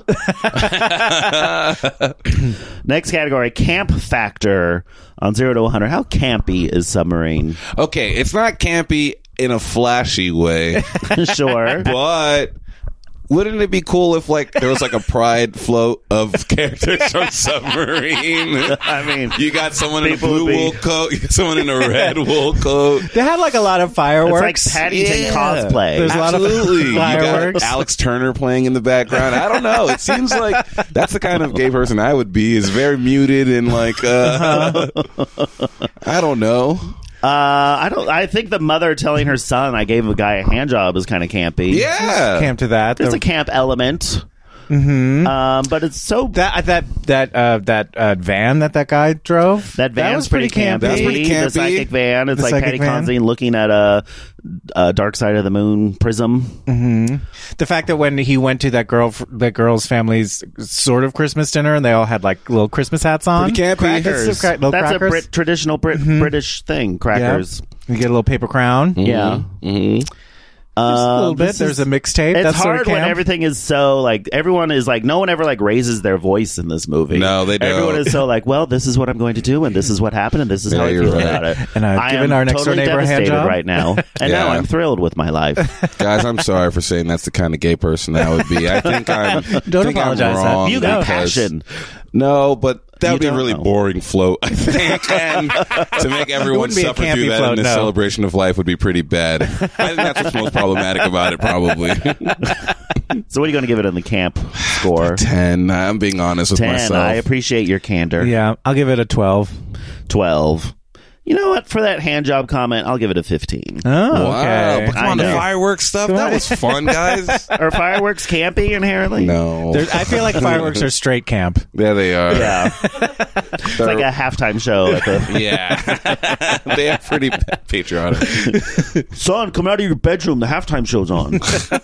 S6: Next category, camp factor on 0 to 100. How campy is Submarine?
S7: Okay, it's not campy in a flashy way,
S6: Sure.
S7: but wouldn't it be cool if like there was like a pride float of characters from Submarine?
S6: I mean,
S7: You got someone in a
S6: People
S7: blue
S6: would be-
S7: wool coat, you got someone in a red wool coat.
S5: They had like a lot of
S6: it's
S5: fireworks.
S6: like Paddington
S7: Yeah.
S6: cosplay.
S5: There's a lot of
S7: Absolutely. You
S5: fireworks.
S7: got Alex Turner playing in the background. I don't know. It seems like that's the kind of gay person I would be. Is very muted and like I don't know.
S6: I think the mother telling her son, "I gave a guy a hand job," is kind of campy.
S7: Yeah.
S5: Camp to that.
S6: There's a camp element. But it's so
S5: that van that guy drove.
S6: that van's
S5: was pretty campy.
S7: That's pretty campy.
S6: The psychic van. It's
S5: The
S6: like
S5: psychic
S6: Patty
S5: van.
S6: Considine looking at a Dark Side of the Moon prism.
S5: The fact that when he went to that girl's family's sort of Christmas dinner and they all had like little Christmas hats on.
S7: Pretty campy.
S5: Crackers. Little
S6: That's
S5: crackers.
S6: a traditional British thing. Crackers.
S5: Yeah. You get a little paper crown.
S6: Yeah.
S5: Just a little bit.
S6: this
S5: There's
S6: is-
S5: a mixtape.
S6: It's
S5: That's sort
S6: hard
S5: of
S6: when
S5: camp.
S6: everything is so like everyone is like no one ever like raises their voice in this movie.
S7: No, they don't.
S6: Everyone is so like, well, this is what I'm going to do, and this is what happened, and this is how
S7: Yeah,
S6: I
S7: you're
S6: feel
S7: right.
S6: about it.
S5: And I've
S6: I
S5: given
S6: am
S5: our next door
S6: totally
S5: neighbor a hand
S6: devastated
S5: job.
S6: right now, and now
S7: Yeah.
S6: I'm thrilled with my life.
S7: Guys, I'm sorry for saying that's the kind of gay person that would be. I think I'm.
S5: Don't
S7: think
S5: apologize,
S7: I'm
S5: Seth.
S7: wrong
S6: You got
S7: because-
S6: passion.
S7: No, but that
S6: You
S7: would be a
S6: don't
S7: really
S6: know.
S7: boring float, I think. And to make everyone
S5: wouldn't be a
S7: suffer
S5: campy
S7: through that
S5: float,
S7: in this
S5: no.
S7: celebration of life would be pretty bad. I think that's what's most problematic about it, probably.
S6: So, what are you going to give it in the camp score?
S7: 10. I'm being honest with
S6: 10.
S7: myself.
S6: I appreciate your candor.
S5: Yeah, I'll give it a 12.
S6: 12. You know what? For that hand job comment, I'll give it a 15.
S5: Oh,
S7: Wow,
S5: okay.
S7: but come
S6: I
S7: on, the
S6: know.
S7: fireworks stuff, that was fun, guys.
S6: Are fireworks campy inherently?
S7: No.
S5: I feel like fireworks are straight camp.
S7: There they are.
S6: Yeah. It's like a halftime show at the
S7: Yeah. They are pretty patriotic.
S6: son, come out of your bedroom. The halftime show's on.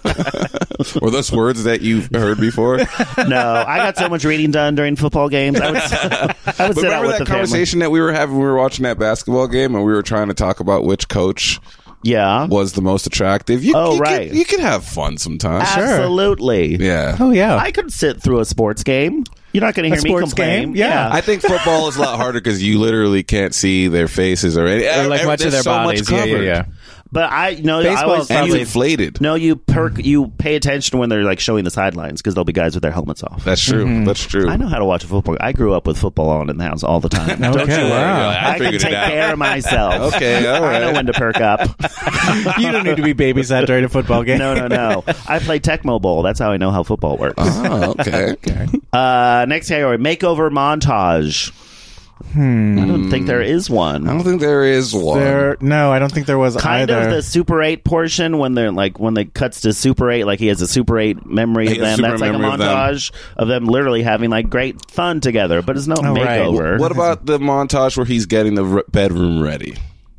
S7: Were those words that you've heard before?
S6: No, I got so much reading done during football games. I would
S7: But
S6: sit out
S7: remember
S6: with
S7: that
S6: the family.
S7: conversation that we were having when we were watching that basketball game and we were trying to talk about which coach
S6: Yeah.
S7: was the most attractive? You
S6: right.
S7: you could have fun sometimes.
S6: Absolutely.
S7: Yeah.
S5: Oh, yeah.
S6: I could sit through a sports game. You're not going to
S5: A
S6: hear me
S5: sports
S6: complain.
S5: game? Yeah.
S7: I think football is a lot harder because you literally can't see their faces or any,
S5: Or like much of
S7: there's
S5: their
S7: so much
S5: bodies. Yeah,
S7: covered.
S5: yeah.
S6: But I know
S5: Baseball's
S7: And
S5: probably-
S7: inflated.
S6: No, you pay attention when they're like showing the sidelines because there'll be guys with their helmets off.
S7: That's true. That's true.
S6: I know how to watch a football. I grew up with football on in the house all the time. Don't
S5: Okay,
S6: you worry.
S5: wow.
S6: I can
S7: figured
S6: take
S7: it out.
S6: care of myself.
S7: Okay, all
S6: I know
S7: right.
S6: when to perk up.
S5: You don't need to be babysat during a football game.
S6: No. I play Tecmo Bowl. That's how I know how football works.
S7: Oh, okay.
S6: Next category, makeover montage. I don't think there is one.
S7: I don't think there is one.
S5: No, I don't think there was
S6: Kind
S5: either.
S6: of the Super 8 portion when they cuts to Super 8, like he has a Super 8 memory
S7: He
S6: of
S7: has
S6: them.
S7: super
S6: That's like a
S7: memory of them.
S6: montage of them literally having like great fun together, but it's no
S5: right.
S6: makeover.
S7: What about the montage where he's getting the bedroom ready?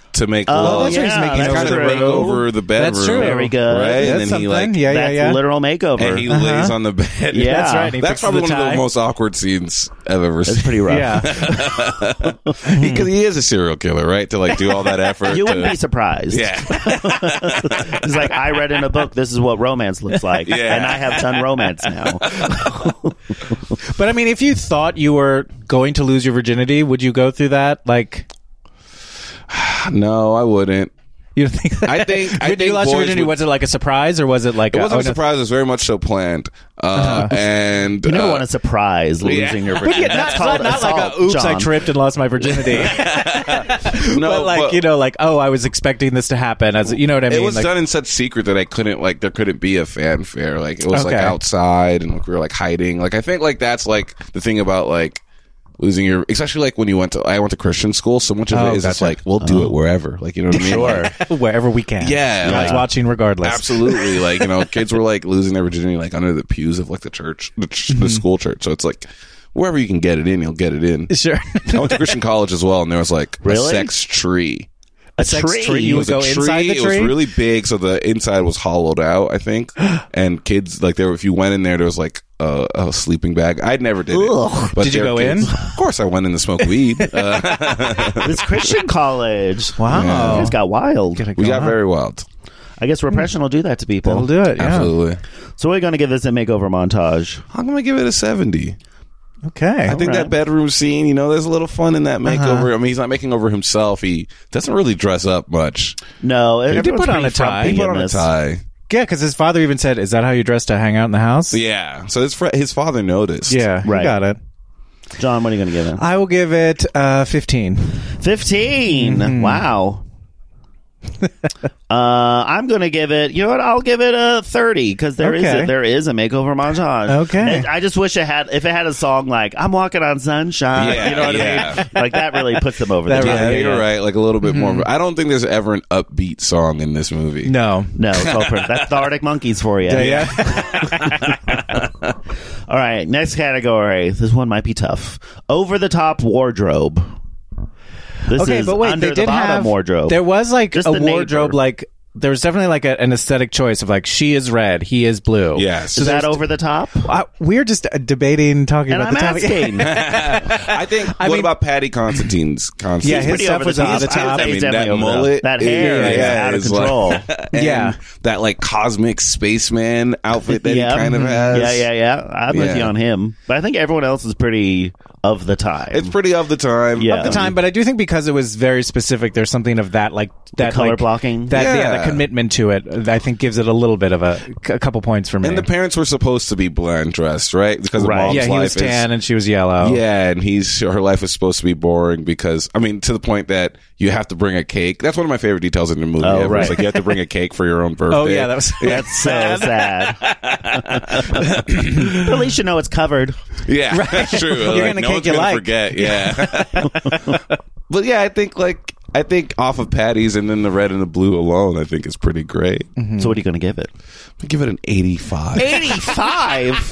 S7: to make
S6: Oh,
S7: love.
S5: that's right, he's making
S6: that's
S7: kind of
S6: true.
S7: make over the bedroom.
S5: That's true.
S6: Very good.
S7: Right?
S5: That's
S7: And then he
S5: something.
S7: like
S5: yeah,
S6: That's
S5: yeah.
S6: literal makeover.
S7: and he lays on the bed.
S6: Yeah.
S5: That's right. He
S7: That's
S5: fixes
S7: probably
S5: the
S7: one of
S5: tie.
S7: the most awkward scenes I've ever
S6: It's
S7: seen.
S6: pretty rough.
S5: Yeah.
S7: Because he is a serial killer, right? To like do all that effort.
S6: You wouldn't
S7: to-
S6: be surprised.
S7: Yeah.
S6: It's like, I read in a book, this is what romance looks like.
S7: Yeah.
S6: And I have done romance now.
S5: But I mean, if you thought you were going to lose your virginity, would you go through that? Like,
S7: No, I wouldn't.
S5: you don't think?
S7: I think
S5: When you lost your
S7: boys
S5: virginity,
S7: would-
S5: was it like a surprise or was it like
S7: It wasn't
S5: oh,
S7: a
S5: no.
S7: surprise. It was very much so planned. And
S6: You never want to surprise losing your
S5: But
S6: virginity.
S5: yeah,
S6: That's
S5: not
S6: called
S5: like
S6: assault,
S5: a oops, I
S6: John.
S5: tripped and lost my virginity.
S7: no,
S5: but like, you know, like, oh, I was expecting this to happen. As you know what I mean?
S7: It was
S5: Like,
S7: done in such secret that I couldn't like there couldn't be a fanfare. Like it was like
S5: Okay.
S7: outside and like, we were like hiding. Like I think like that's like the thing about like losing your, especially like when I went to Christian school. So much of it is just
S5: gotcha.
S7: like we'll do it wherever. Like you know what I mean? Like,
S5: wherever we can.
S7: Yeah,
S5: God's
S7: like-
S5: watching regardless.
S7: absolutely. Like you know, kids were like losing their virginity like under the pews of like the church, the school church. So it's like wherever you can get it in, you'll get it in.
S5: Sure.
S7: I went to Christian college as well, and there was like
S6: Really?
S7: a sex tree.
S6: A
S5: sex
S6: tree.
S5: tree. You
S7: It
S5: would
S7: was a
S5: go inside the
S7: It
S5: tree?
S7: was really big, so the inside was hollowed out, I think. And kids, like, if you went in there was like a sleeping bag. I never did it.
S6: Ugh.
S7: But
S5: Did you
S7: there
S5: go
S7: were kids.
S5: in?
S7: Of course, I went in to smoke weed.
S6: It's Christian college.
S5: Wow.
S6: You guys got wild.
S7: We got very wild.
S6: I guess repression will do that to people.
S5: That'll do it. Yeah.
S7: Absolutely.
S6: So we're going to give this a makeover montage.
S7: I'm gonna give it a 70.
S5: Okay.
S7: I think that bedroom scene, you know, there's a little fun in that makeover. I mean, he's not making over himself. He doesn't really dress up much.
S6: No,
S5: did
S6: everyone's
S5: put on
S6: pretty
S5: a tie.
S6: frumpy
S5: He
S7: He
S6: in
S7: put on a
S6: this.
S7: tie.
S5: Yeah, because his father even said, "Is that how you dress to hang out in the house?"
S7: Yeah. So his father noticed.
S5: Yeah,
S6: Right.
S5: you got it.
S6: John, what are you going to give it?
S5: I will give it 15.
S6: 15.
S5: Mm-hmm.
S6: Wow. I'm going to give it, you know what? I'll give it a 30 because there is
S5: Okay.
S6: a makeover montage.
S5: Okay.
S6: And I just wish if it had a song like "I'm Walking on Sunshine,"
S7: Yeah,
S6: you know what I
S7: yeah.
S6: mean? Like that really puts them over
S5: That
S6: the top.
S7: Yeah,
S5: really-
S7: you're right. Like a little bit more. I don't think there's ever an upbeat song in this movie.
S5: No.
S6: No, it's all perfect. That's the Arctic Monkeys for you.
S5: Yeah.
S6: All right, next category. This one might be tough. Over the top wardrobe. This
S5: Okay,
S6: is
S5: but wait,
S6: under
S5: they
S6: the
S5: did
S6: bottom
S5: have
S6: wardrobe.
S5: There was like
S6: Just
S5: a
S6: the
S5: wardrobe,
S6: neighbor.
S5: like there was definitely like an aesthetic choice of like she is red, he is blue.
S7: Yes.
S6: Is that over the top?
S5: We're just debating, talking
S6: And
S5: about
S6: I'm
S5: the topic.
S6: asking.
S7: I think.
S5: I
S7: what
S5: mean-
S7: about Patty Constantine's?
S5: Yeah, his
S6: Pretty
S5: stuff
S6: over
S5: was
S6: the
S5: over
S6: top.
S5: the top.
S6: I
S7: I
S6: would
S7: mean,
S6: say
S7: that
S6: definitely over the
S7: mullet,
S6: top. That hair is out of
S7: is like-
S6: control.
S7: and
S5: Yeah.
S7: that like cosmic spaceman outfit that
S6: Yeah.
S7: he kind of has.
S6: Yeah. I'm with you
S7: Yeah.
S6: on him. But I think everyone else is pretty of the time.
S7: It's pretty of the time.
S6: Yeah.
S5: At the time, but I do think because it was very specific, there's something of that, like that
S6: color
S5: like,
S6: blocking?
S5: that
S7: Yeah.
S5: the commitment to it. I think gives it a little bit of a couple points for me.
S7: And the parents were supposed to be blonde dressed, right? Because
S6: Right.
S7: mom's
S5: yeah, he
S7: life
S5: was
S7: is
S5: tan and she was yellow.
S7: Yeah, and her life is supposed to be boring because, I mean, to the point that you have to bring a cake. That's one of my favorite details in the movie.
S6: Oh,
S7: ever.
S6: right.
S7: It's like you have to bring a cake for your own birthday.
S5: Oh yeah, that was
S6: That's so sad. But at least you know it's covered.
S7: Yeah, that's true.
S5: You're
S7: Like,
S5: getting a
S7: no
S5: cake
S7: one's
S5: you
S7: gonna
S5: like.
S7: forget. Yeah. But yeah, I think off of Patty's and then the red and the blue alone, I think is pretty great.
S6: So what are you going to give it?
S7: I give it an 85.
S6: 85?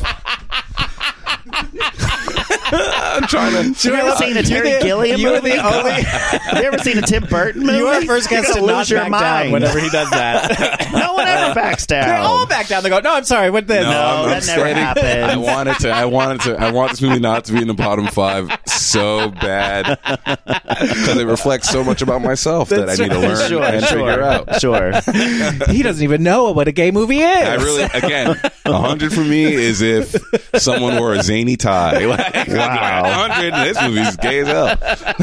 S7: I'm trying to.
S6: You ever seen a Terry Gilliam
S5: you were
S6: movie?
S5: the only.
S6: Have you ever seen a Tim Burton movie?
S5: You are the first guest
S6: You're
S5: to
S6: gonna
S5: not
S6: lose your
S5: back down
S6: mind.
S5: whenever he does that.
S6: No one ever backs down.
S5: They're all back down. They go, no, I'm sorry. What this?
S6: No,
S7: I'm
S6: that never
S7: steady.
S6: happened.
S7: I want this movie not to be in the bottom 5 so bad because it reflects so much about myself that I need to learn and figure out.
S6: Sure.
S5: He doesn't even know what a gay movie is.
S7: I really, again, 100 for me is if someone wore a zany tie. Like,
S6: Wow.
S7: 100. This movie's gay as hell.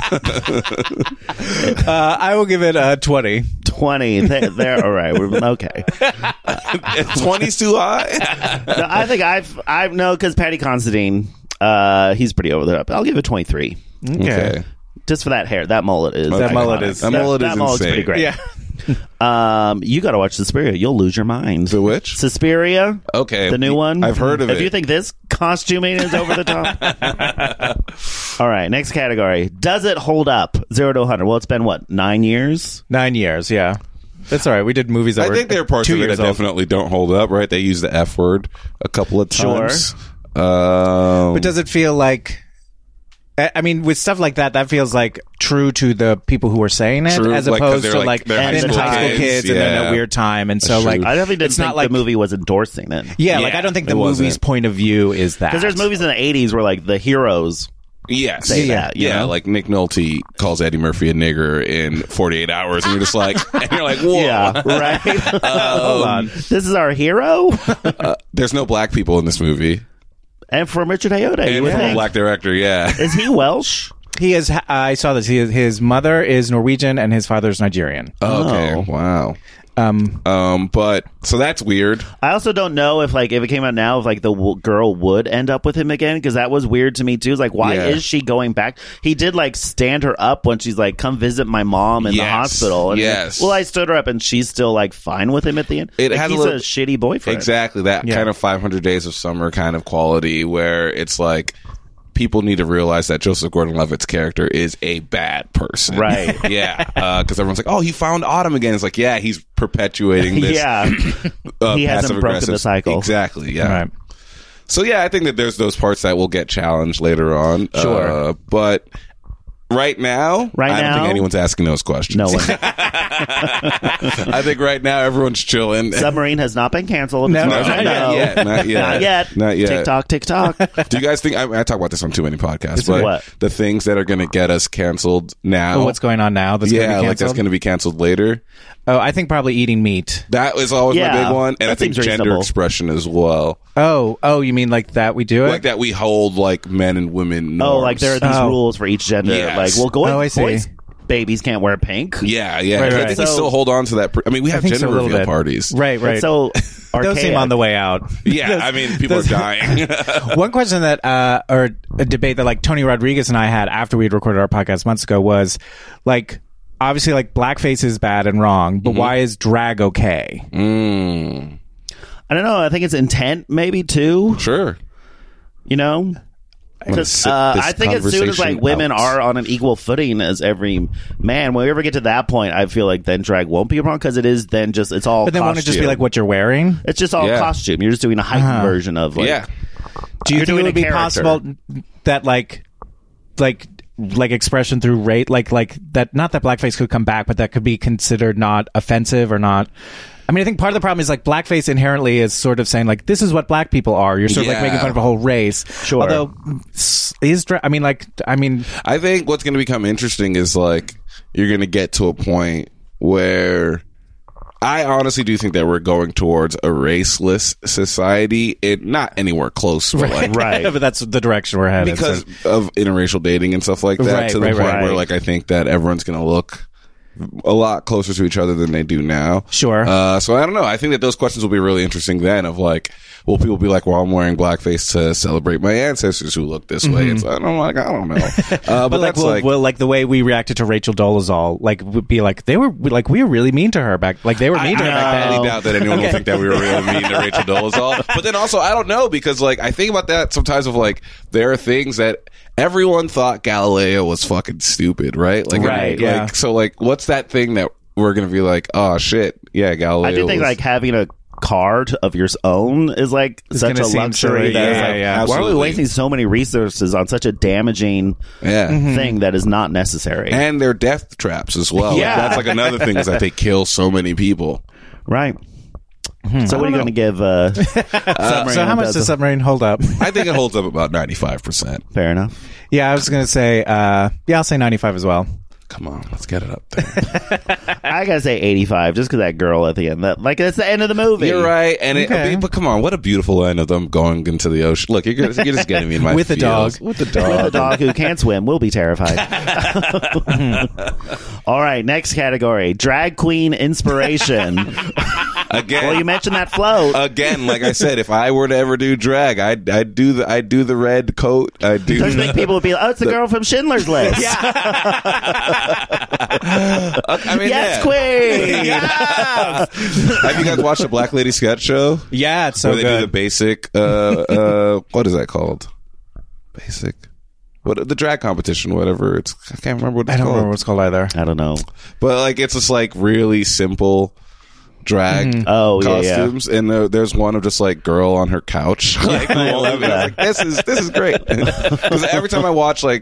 S5: I will give it 20.
S6: 20. They're all right. Okay.
S7: 20's too high.
S6: No, I think I've no, because Patty Considine, he's pretty over the top. I'll give it 23.
S7: Okay.
S6: Just for that hair. That mullet is.
S5: That
S6: iconic.
S5: mullet is-
S7: That mullet is
S6: that mullet's
S7: insane.
S6: pretty great.
S5: Yeah.
S6: You got to watch Suspiria. You'll lose your mind.
S7: The which?
S6: Suspiria.
S7: Okay.
S6: The new one.
S7: I've heard of
S6: if
S7: it.
S6: you think this costuming is over the top. All right. Next category. Does it hold up? 0 to 100. Well, it's been what, 9 years?
S5: 9 years, yeah. That's all right. We did movies that
S7: I
S5: were
S7: think there are parts
S5: 2
S7: of it
S5: years
S7: that
S5: old.
S7: definitely don't hold up, right? They use the F word a couple of
S6: Sure.
S7: times.
S5: But does it feel like I mean, with stuff like that, that feels like true to the people who are saying it,
S7: True,
S5: as
S7: like, 'cause
S5: opposed
S7: they're
S5: to
S7: like-
S5: like
S7: they're high
S5: in
S7: school
S5: high school
S7: kids,
S5: kids and then
S7: yeah.
S5: a weird time. And so
S7: That's
S5: like,
S7: true.
S6: I definitely didn't
S5: it's
S6: think
S5: not like
S6: the movie was endorsing it.
S5: Yeah,
S7: Yeah,
S5: like I don't think the
S7: it wasn't.
S5: movie's point of view is that.
S6: Because there's movies in the 80s where like the heroes
S7: Yes.
S6: say that. You
S7: Yeah,
S6: know?
S7: like Nick Nolte calls Eddie Murphy a nigger in 48 hours, and you're just like, and you're like, whoa.
S6: Yeah, right. Hold on. This is our hero?
S7: There's no black people in this movie.
S6: And from Richard Ayoade, you
S7: And
S6: would
S7: from a
S6: think.
S7: black director, yeah.
S6: Is he Welsh?
S5: He is. I saw this. His mother is Norwegian and his father is Nigerian.
S7: Okay,
S6: Oh.
S7: wow. But so that's weird.
S6: I also don't know if like if it came out now if like the girl would end up with him again because that was weird to me too. It's like why
S7: Yeah.
S6: is she going back? He did like stand her up when she's like come visit my mom in the
S7: Yes.
S6: hospital. And
S7: Yes.
S6: well, I stood her up and she's still like fine with him at the end.
S7: It
S6: like,
S7: has a
S6: he's
S7: little-
S6: a shitty boyfriend.
S7: Exactly that
S5: Yeah.
S7: kind of 500 Days of Summer kind of quality where it's like people need to realize that Joseph Gordon-Levitt's character is a bad person.
S6: Right.
S7: Yeah. Because everyone's like, oh, he found Autumn again. It's like, yeah, he's perpetuating this.
S6: Yeah. He hasn't broken the cycle.
S7: Exactly. Yeah.
S5: Right.
S7: So yeah, I think that there's those parts that will get challenged later on.
S6: Sure.
S7: But right now, I don't
S6: now?
S7: think anyone's asking those questions.
S6: No one.
S7: I think right now everyone's chilling.
S6: Submarine has not been canceled.
S5: No,
S6: as far as I
S7: not
S6: know.
S7: yet. Not yet.
S6: Not yet.
S7: Not yet.
S6: TikTok, TikTok.
S7: Do you guys think I talk about this on too many podcasts?
S5: Is it
S7: But
S6: what?
S7: the things that are going to get us canceled now?
S5: Oh, what's going on now? That's gonna be
S7: yeah, like that's
S5: canceled?
S7: going to be canceled later.
S5: Oh, I think probably eating meat.
S7: That is always my
S6: Yeah,
S7: big one, and I
S6: that
S7: think
S6: seems
S7: gender
S6: reasonable.
S7: expression as well.
S5: Oh, you mean like that? We do it
S7: Like that, we hold like men and women.
S6: Oh,
S7: Norms.
S6: like there are these
S5: Oh.
S6: rules for each gender.
S7: Yes.
S6: Like, well,
S5: Oh, I see.
S6: boys, babies can't wear pink.
S7: Yeah.
S5: Right,
S7: I
S5: right.
S7: think we
S6: So-
S7: still hold on to that. I mean, we have
S5: think so,
S7: gender
S5: a little
S7: reveal
S5: bit.
S7: parties.
S5: Right, right.
S6: It's so
S5: Those seem
S6: archaic.
S5: on the way out.
S7: Yeah, I mean, people are dying.
S5: One question that, or a debate that like Tony Rodriguez and I had after we had recorded our podcast months ago was like, obviously like blackface is bad and wrong, but why is drag okay?
S6: I don't know. I think it's intent, maybe too.
S7: Sure.
S6: You know,
S7: I'm gonna
S6: because
S7: sit this
S6: I think as soon as like
S7: conversation
S6: women
S7: out.
S6: are on an equal footing as every man, when we ever get to that point, I feel like then drag won't be a problem because it is then just it's all.
S5: But then won't it just be like what you're wearing?
S6: It's just all
S7: Yeah.
S6: costume. You're just doing a heightened version of like.
S7: Yeah.
S5: Do you
S6: You're
S5: think it
S6: doing
S5: would
S6: a
S5: be
S6: character.
S5: possible that like expression through race, like that? Not that blackface could come back, but that could be considered not offensive or not. I mean, I think part of the problem is like blackface inherently is sort of saying like this is what black people are. You're sort of like
S7: Yeah.
S5: making fun of a whole race.
S6: Sure.
S5: Although I mean,
S7: I think what's going to become interesting is like you're going to get to a point where I honestly do think that we're going towards a raceless society. Not anywhere close, but like
S6: Right.
S5: but that's the direction we're headed.
S7: because
S5: so.
S7: of interracial dating and stuff like that.
S5: Right,
S7: to the
S5: right,
S7: point
S5: right.
S7: where like I think that everyone's going to look a lot closer to each other than they do now.
S5: Sure.
S7: So I don't know. I think that those questions will be really interesting then of like, will people be like, well, I'm wearing blackface to celebrate my ancestors who look this way. It's like, I'm like, I don't know. But
S5: But like,
S7: that's
S5: will like the way we reacted to Rachel Dolezal, like would be like we were really mean to her back, like they were mean to her
S7: I
S5: back
S7: highly
S5: then.
S7: doubt that anyone will think that we were really mean to Rachel Dolezal. But then also, I don't know because like I think about that sometimes of like there are things that everyone thought Galileo was fucking stupid, right? Like,
S5: Right, yeah.
S7: So like, what's that thing that we're gonna be like, oh shit, yeah, Galileo.
S6: I do think
S7: was-
S6: like having a car of your own is like
S5: It's
S6: such
S5: gonna
S6: a
S5: seem
S6: luxury
S5: silly.
S6: that is
S5: Yeah,
S6: like,
S5: yeah.
S6: why are we
S7: Absolutely.
S6: wasting so many resources on such a damaging
S7: yeah.
S6: thing that is not necessary?
S7: And they're death traps as well.
S6: Yeah.
S7: That's like another thing is that they kill so many people.
S6: Right. So what are you going to give Submarine
S5: So how much does Submarine hold up?
S7: I think it holds up about 95%.
S6: Fair enough.
S5: Yeah, I was gonna say I'll say 95 as well.
S7: Come on, let's get it up there.
S6: I gotta say 85, just because that girl at the end. That like that's the end of the movie.
S7: You're right, and
S5: Okay.
S7: but come on, what a beautiful end of them going into the ocean. Look, you're just getting me in my
S5: With the
S7: feels.
S5: dog.
S7: with the
S6: The
S7: dog.
S6: dog who can't swim will be terrified. All right, next category: drag queen inspiration.
S7: Again,
S6: Well, you mentioned that float.
S7: again, like I said, if I were to ever do drag, I'd do the red coat. I'd do.
S6: Don't you think people would be like, "Oh, it's the girl from Schindler's List."
S7: I mean,
S6: Yes,
S7: yeah.
S6: queen.
S7: Have you guys watched the Black Lady Sketch Show?
S5: Yeah, it's so
S7: where they do the
S5: good.
S7: basic what is that called? Basic the drag competition, whatever it's I can't remember what it's
S5: I don't
S7: called.
S5: remember what it's called either.
S6: I don't know.
S7: But like it's just like really simple drag
S6: Oh, yeah, yeah.
S7: costumes and there's one of just like girl on her couch like,
S6: I love that.
S7: this is great because every time I watch like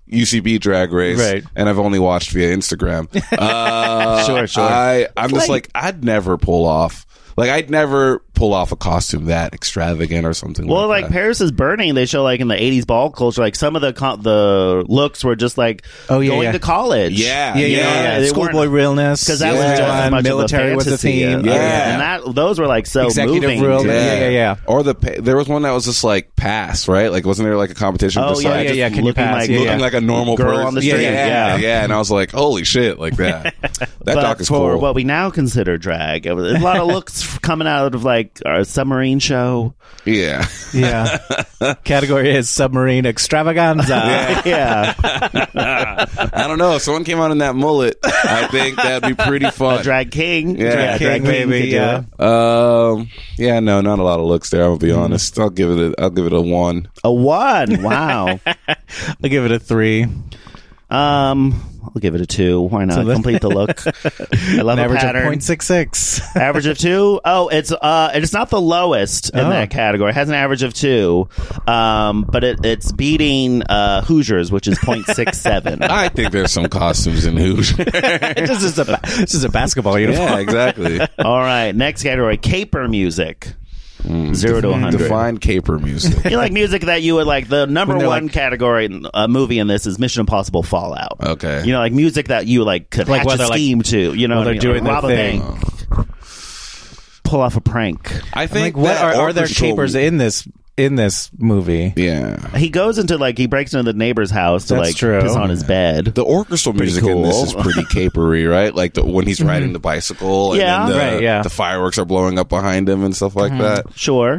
S7: UCB Drag Race,
S5: Right.
S7: and I've only watched via Instagram.
S6: Sure.
S7: I'm just like, I'd never pull off a costume that extravagant or something.
S6: Well,
S7: like
S6: like
S7: that.
S6: Paris is Burning, they show like in the 80s ball culture, like some of the looks were just like going to college.
S7: Yeah.
S6: They
S5: Schoolboy
S6: weren't-
S5: realness.
S6: Because that
S7: Yeah.
S6: was just as much
S5: military
S6: of a
S5: was a
S6: fantasy.
S5: theme.
S7: Yeah.
S6: And those were like so
S5: Executive
S6: moving.
S5: rule.
S6: dude.
S5: Yeah.
S7: Or there was one that was just like pass, right? Like, wasn't there like a competition?
S6: Oh,
S7: besides
S6: yeah,
S7: just
S5: yeah. Can you
S6: looking
S5: pass?
S6: like,
S5: Yeah,
S7: looking like a normal
S6: girl
S7: person
S6: on the street.
S7: Yeah. And I was like, holy shit, like that. That
S6: But
S7: doc is
S6: for
S7: cool.
S6: what we now consider drag, a lot of looks coming out of like our submarine show.
S7: Yeah.
S5: Yeah. Category is submarine extravaganza.
S6: Yeah.
S7: I don't know. If someone came out in that mullet, I think that'd be pretty fun.
S6: Drag king.
S7: Yeah,
S5: Drag king,
S6: could
S5: maybe,
S6: do
S5: yeah.
S6: it.
S7: Yeah, no, not a lot of looks there. I'm gonna be honest. I'll give it a 1.
S6: A 1. Wow.
S5: I'll give it a 3.
S6: I'll give it a 2. Why not? Complete the look. I love
S5: An
S6: a
S5: average
S6: pattern.
S5: of 0.66.
S6: Average of 2. Oh, it's not the lowest in that category. It has an average of 2. But it's beating Hoosiers, which is 0.67.
S7: I think there's some costumes in Hoosiers.
S5: This is a basketball uniform.
S7: Yeah, exactly.
S6: All right, next category: caper music. 0 to 100.
S7: Define caper music.
S6: You like music that you would like. The number
S5: When they're
S6: one
S5: like-
S6: category movie in this is Mission Impossible Fallout.
S7: Okay.
S6: You know, like music that you like could
S5: Like
S6: hatch
S5: while
S6: a
S5: they're, like-
S6: scheme to. You know,
S5: while
S6: what I
S5: they're
S6: mean?
S5: doing
S6: Like, rob
S5: their
S6: a
S5: thing.
S6: bank, pull off a prank.
S7: I think
S5: Like, what
S7: that
S5: are there
S7: orchestral-
S5: capers in this movie?
S7: Yeah.
S6: He goes into like he breaks into the neighbor's house to
S5: That's
S6: like
S5: true.
S6: piss on his bed.
S7: The orchestral music in this is
S6: cool.
S7: pretty capery, right? Like when he's riding the bicycle, and
S6: Yeah.
S7: then
S5: Right, yeah.
S7: the fireworks are blowing up behind him and stuff like that.
S6: Sure.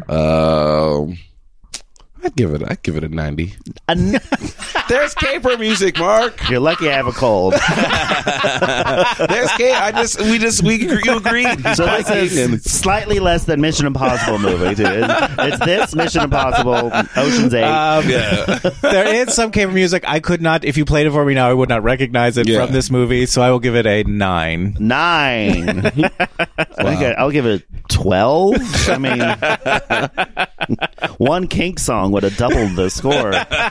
S7: I'd give it a 90.
S6: An-
S7: There's caper music, Mark.
S6: You're lucky I have a cold.
S7: There's you agreed.
S6: So this is slightly less than Mission Impossible movie, dude. It's this Mission Impossible, Ocean's 8.
S5: There is some caper music I could not. If you played it for me now, I would not recognize it
S7: Yeah.
S5: from this movie. So I will give it a 9.
S6: 9. I'll give it 12. I mean, one Kink song would have doubled the score.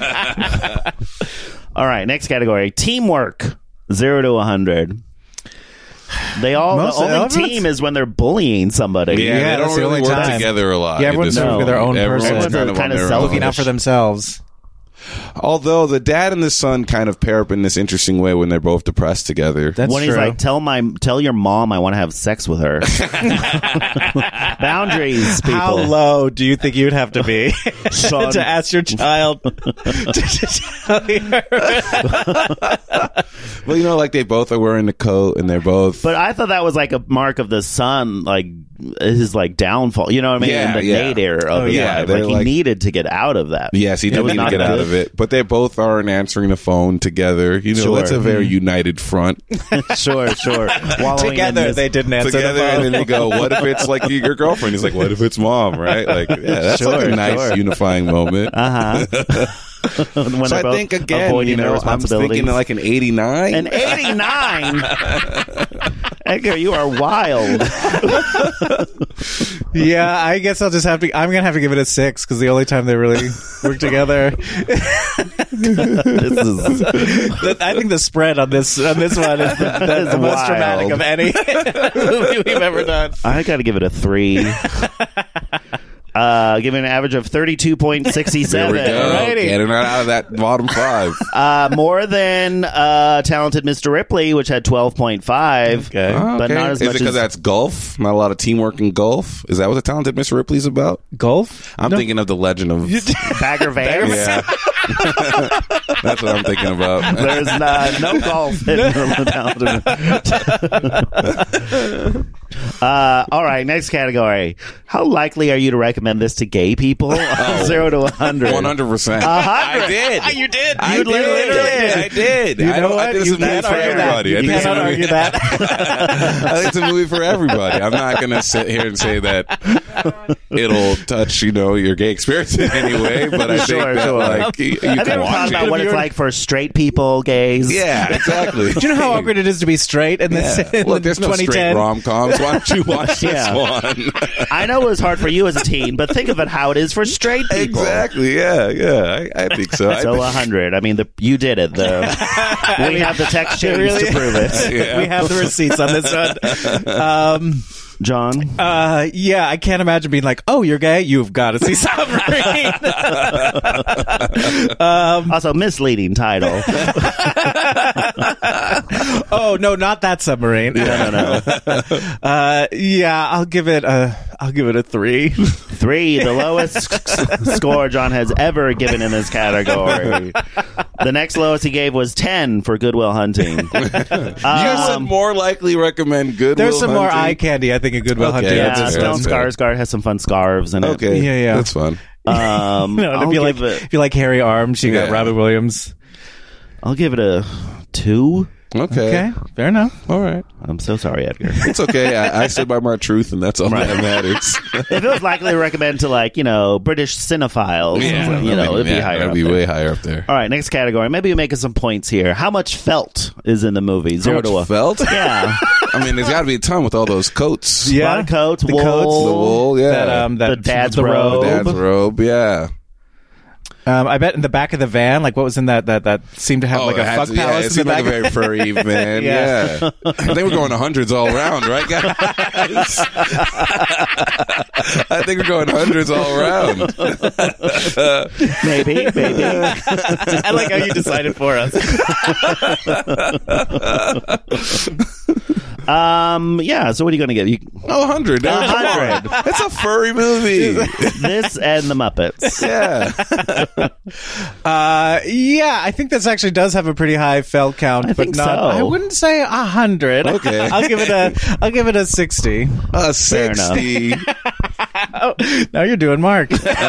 S6: All right, next category: teamwork. 0 to 100. The only team is when they're bullying somebody.
S7: Yeah,
S5: Yeah,
S7: they
S5: that's
S7: don't
S5: the
S7: really
S5: only
S7: work
S5: time.
S7: together a lot.
S5: Yeah,
S7: in
S5: everyone's
S7: this
S5: looking
S7: movie.
S5: for their own
S7: Everyone's
S5: person.
S7: kind of on
S6: Kinda
S7: their
S6: self-
S7: own.
S5: Looking out for themselves.
S7: Although the dad and the son kind of pair up in this interesting way when they're both depressed together.
S5: That's
S6: When
S5: true.
S6: he's like, tell your mom I want to have sex with her. Boundaries, people.
S5: How low do you think you'd have to be
S6: Son.
S5: to ask your child to tell you?
S7: Well, you know, like they both are wearing the coat and they're both.
S6: But I thought that was like a mark of the son, like his like downfall. You know what I mean?
S7: Yeah,
S6: In the
S7: yeah.
S6: nadir of his
S7: yeah,
S6: life.
S7: they're
S6: Like he
S7: like-
S6: needed to get out of that.
S7: Yes, he
S6: It
S7: did
S6: was
S7: need to
S6: not
S7: get out
S6: good.
S7: of it. But they both aren't answering the phone together. You know,
S6: Sure.
S7: that's a very united front.
S6: Sure. Wallowing in
S5: Together,
S6: this-
S5: they didn't answer
S7: together,
S5: the phone.
S7: and then they go, "What if it's like your girlfriend?" He's like, "What if it's mom?" Right? Like, yeah, that's like
S6: Sure,
S7: a nice
S6: sure.
S7: unifying moment.
S6: when
S7: So
S6: they're
S7: I
S6: both
S7: think again,
S6: avoiding
S7: you
S6: their
S7: know, I'm
S6: responsibilities.
S7: thinking like an 89.
S6: An 89. Edgar, you are wild.
S5: Yeah, I guess I'll just have to. I'm gonna have to give it a 6 because the only time they really work together.
S6: This is
S5: I think the spread on this one is the most
S6: wild.
S5: dramatic of any movie we've ever done.
S6: I got to give it a 3. Give it an average of 32.67.
S7: There we go.
S6: Alrighty.
S7: Getting right out of that bottom 5.
S6: More than Talented Mr. Ripley, which had 12.5.
S5: Okay.
S6: But not as
S7: Is
S6: much
S7: it because
S6: as...
S7: that's golf? Not a lot of teamwork in golf? Is that what the Talented Mr. Ripley's about?
S5: Golf?
S7: I'm thinking of the Legend of.
S6: Bagger Vance.
S7: Yeah. That's what I'm thinking about.
S6: There's no golf in Talented. All right, next category. How likely are you to recommend this to gay people? 0 to 100.
S7: 100%. I did.
S5: You did.
S7: I
S6: You
S7: did.
S6: literally did.
S7: I did.
S5: You
S7: I
S5: know
S7: don't- I
S5: what?
S7: think it's
S5: You
S7: a movie
S5: can't
S7: for
S5: argue that.
S7: everybody.
S5: You
S7: I think it's a
S5: cannot
S7: movie-
S5: argue that.
S7: I think it's a movie for everybody. I'm not going to sit here and say that it'll touch, your gay experience in any way, but I
S6: Sure,
S7: think that,
S6: sure.
S7: like, you
S6: Have you
S7: can
S6: ever thought
S7: watch
S6: about
S7: it.
S6: what it's like for straight people, gays?
S7: Yeah, exactly.
S5: Do you know how awkward it is to be straight in this?
S7: Yeah.
S5: In
S7: Look, there's no straight
S5: 2010?
S7: rom-coms. Why don't you watch this
S6: Yeah.
S7: one?
S6: I know it was hard for you as a teen, but think of it how it is for straight people.
S7: Exactly. Yeah. I think so.
S6: So 100. I mean, you did it. We have the text change to prove it.
S7: Yeah.
S5: We have the receipts on this one.
S6: John?
S5: Yeah, I can't imagine being like, oh, you're gay? You've got to see Submarine.
S6: Also, misleading title.
S5: Oh, no, not that Submarine.
S6: No.
S5: Yeah, I'll give it a 3.
S6: 3, the lowest score John has ever given in this category. The next lowest he gave was 10 for Good Will Hunting.
S7: You would more likely recommend Good
S5: There's
S7: Will
S5: some more
S7: Hunting?
S5: eye candy, I think, in Good Will
S7: Okay,
S5: Hunting.
S7: that's
S6: Yeah,
S7: fair,
S6: Stone
S7: that's fair.
S6: Skarsgård has some fun scarves in it.
S7: Okay.
S5: Yeah.
S7: That's fun.
S5: If you like hairy arms, you got
S7: Yeah.
S5: Robin Williams.
S6: I'll give it a 2.
S5: Okay, fair enough.
S7: All right.
S6: I'm so sorry, Edgar.
S7: It's okay. I stood by my truth, and that's all that matters.
S6: If it was likely to recommend to, British cinephiles, it'd be higher
S7: It'd
S6: up
S7: be
S6: there.
S7: way higher up there.
S6: All right, next category. Maybe you're making some points here. How much felt is in the movie? 0 to 1.
S7: Felt?
S6: Yeah.
S7: I mean, there's got to be a ton with all those coats.
S6: A lot of coats,
S5: the
S6: wool.
S5: coats.
S7: The wool, yeah.
S5: That
S6: The dad's
S5: the
S6: robe.
S7: Dad's robe, yeah.
S5: I bet in the back of the van, like what was in that seemed to have like a fuck
S7: it
S5: palace in
S7: seemed
S5: the
S7: like
S5: back.
S7: a very furry van.
S5: Yeah.
S7: Yeah. They were going to hundreds all around, right, guys? I think we're going hundreds all around.
S6: Maybe.
S5: I like how you decided for us.
S6: Yeah, so what are you going to get?
S7: 100. Come on.
S6: 100.
S7: It's a furry movie.
S6: This and the Muppets.
S7: Yeah.
S5: Yeah, I think this actually does have a pretty high felt count, but
S6: think
S5: not.
S6: so.
S5: I wouldn't say 100.
S7: Okay.
S5: I'll give it a 60.
S7: 60.
S5: Now you're doing Mark.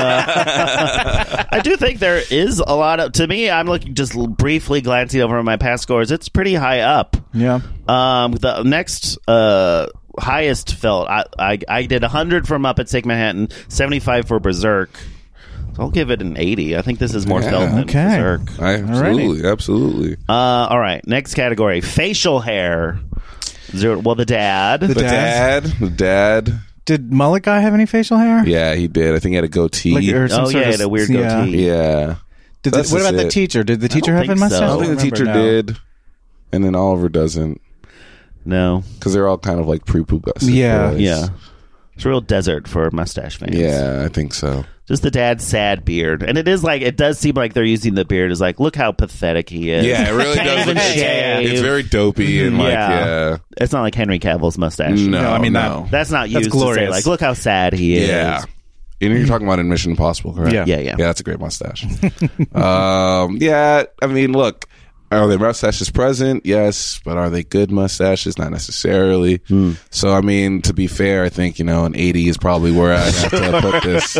S6: I do think there is a lot of. To me, I'm looking just briefly glancing over my past scores. It's pretty high up.
S5: Yeah.
S6: The next highest felt, I did 100 for Muppets Take Manhattan, 75 for Berserk. So I'll give it an 80. I think this is more
S7: Yeah,
S6: felt than
S5: okay.
S6: Berserk.
S7: Absolutely.
S6: All right, next category: facial hair. 0. Well, the dad.
S7: The dad.
S5: Did Mullet guy have any facial hair?
S7: Yeah, he did. I think he had a goatee.
S5: Or some
S6: Oh,
S5: sort
S6: yeah,
S5: of-
S6: had a weird
S5: yeah.
S6: goatee.
S7: Yeah.
S5: What about the teacher? Did the teacher have a
S6: think
S5: mustache?
S6: so.
S7: I don't think the
S5: remember
S7: teacher
S5: now.
S7: did. And then Oliver doesn't.
S6: No.
S7: Because they're all kind of like prepubescent.
S5: Yeah.
S7: boys.
S6: Yeah. It's a real desert for mustache fans.
S7: Yeah, I think so.
S6: Just the dad's sad beard. And it does seem like they're using the beard as like, look how pathetic he is.
S7: Yeah, it really
S6: Can't
S7: does.
S6: even shave.
S7: It's very dopey and yeah.
S6: It's not like Henry Cavill's mustache.
S7: No,
S5: I mean,
S7: no.
S6: That's not used to
S5: glorious.
S6: say, like, look how sad he is.
S7: Yeah. You know, you're talking about in Mission Impossible, correct?
S5: Yeah.
S6: Yeah.
S7: Yeah, that's a great mustache. Yeah, I mean, look, are their mustaches present? Yes, but are they good mustaches? Not necessarily. So, I mean, to be fair, I think, an 80 is probably where I have to put this.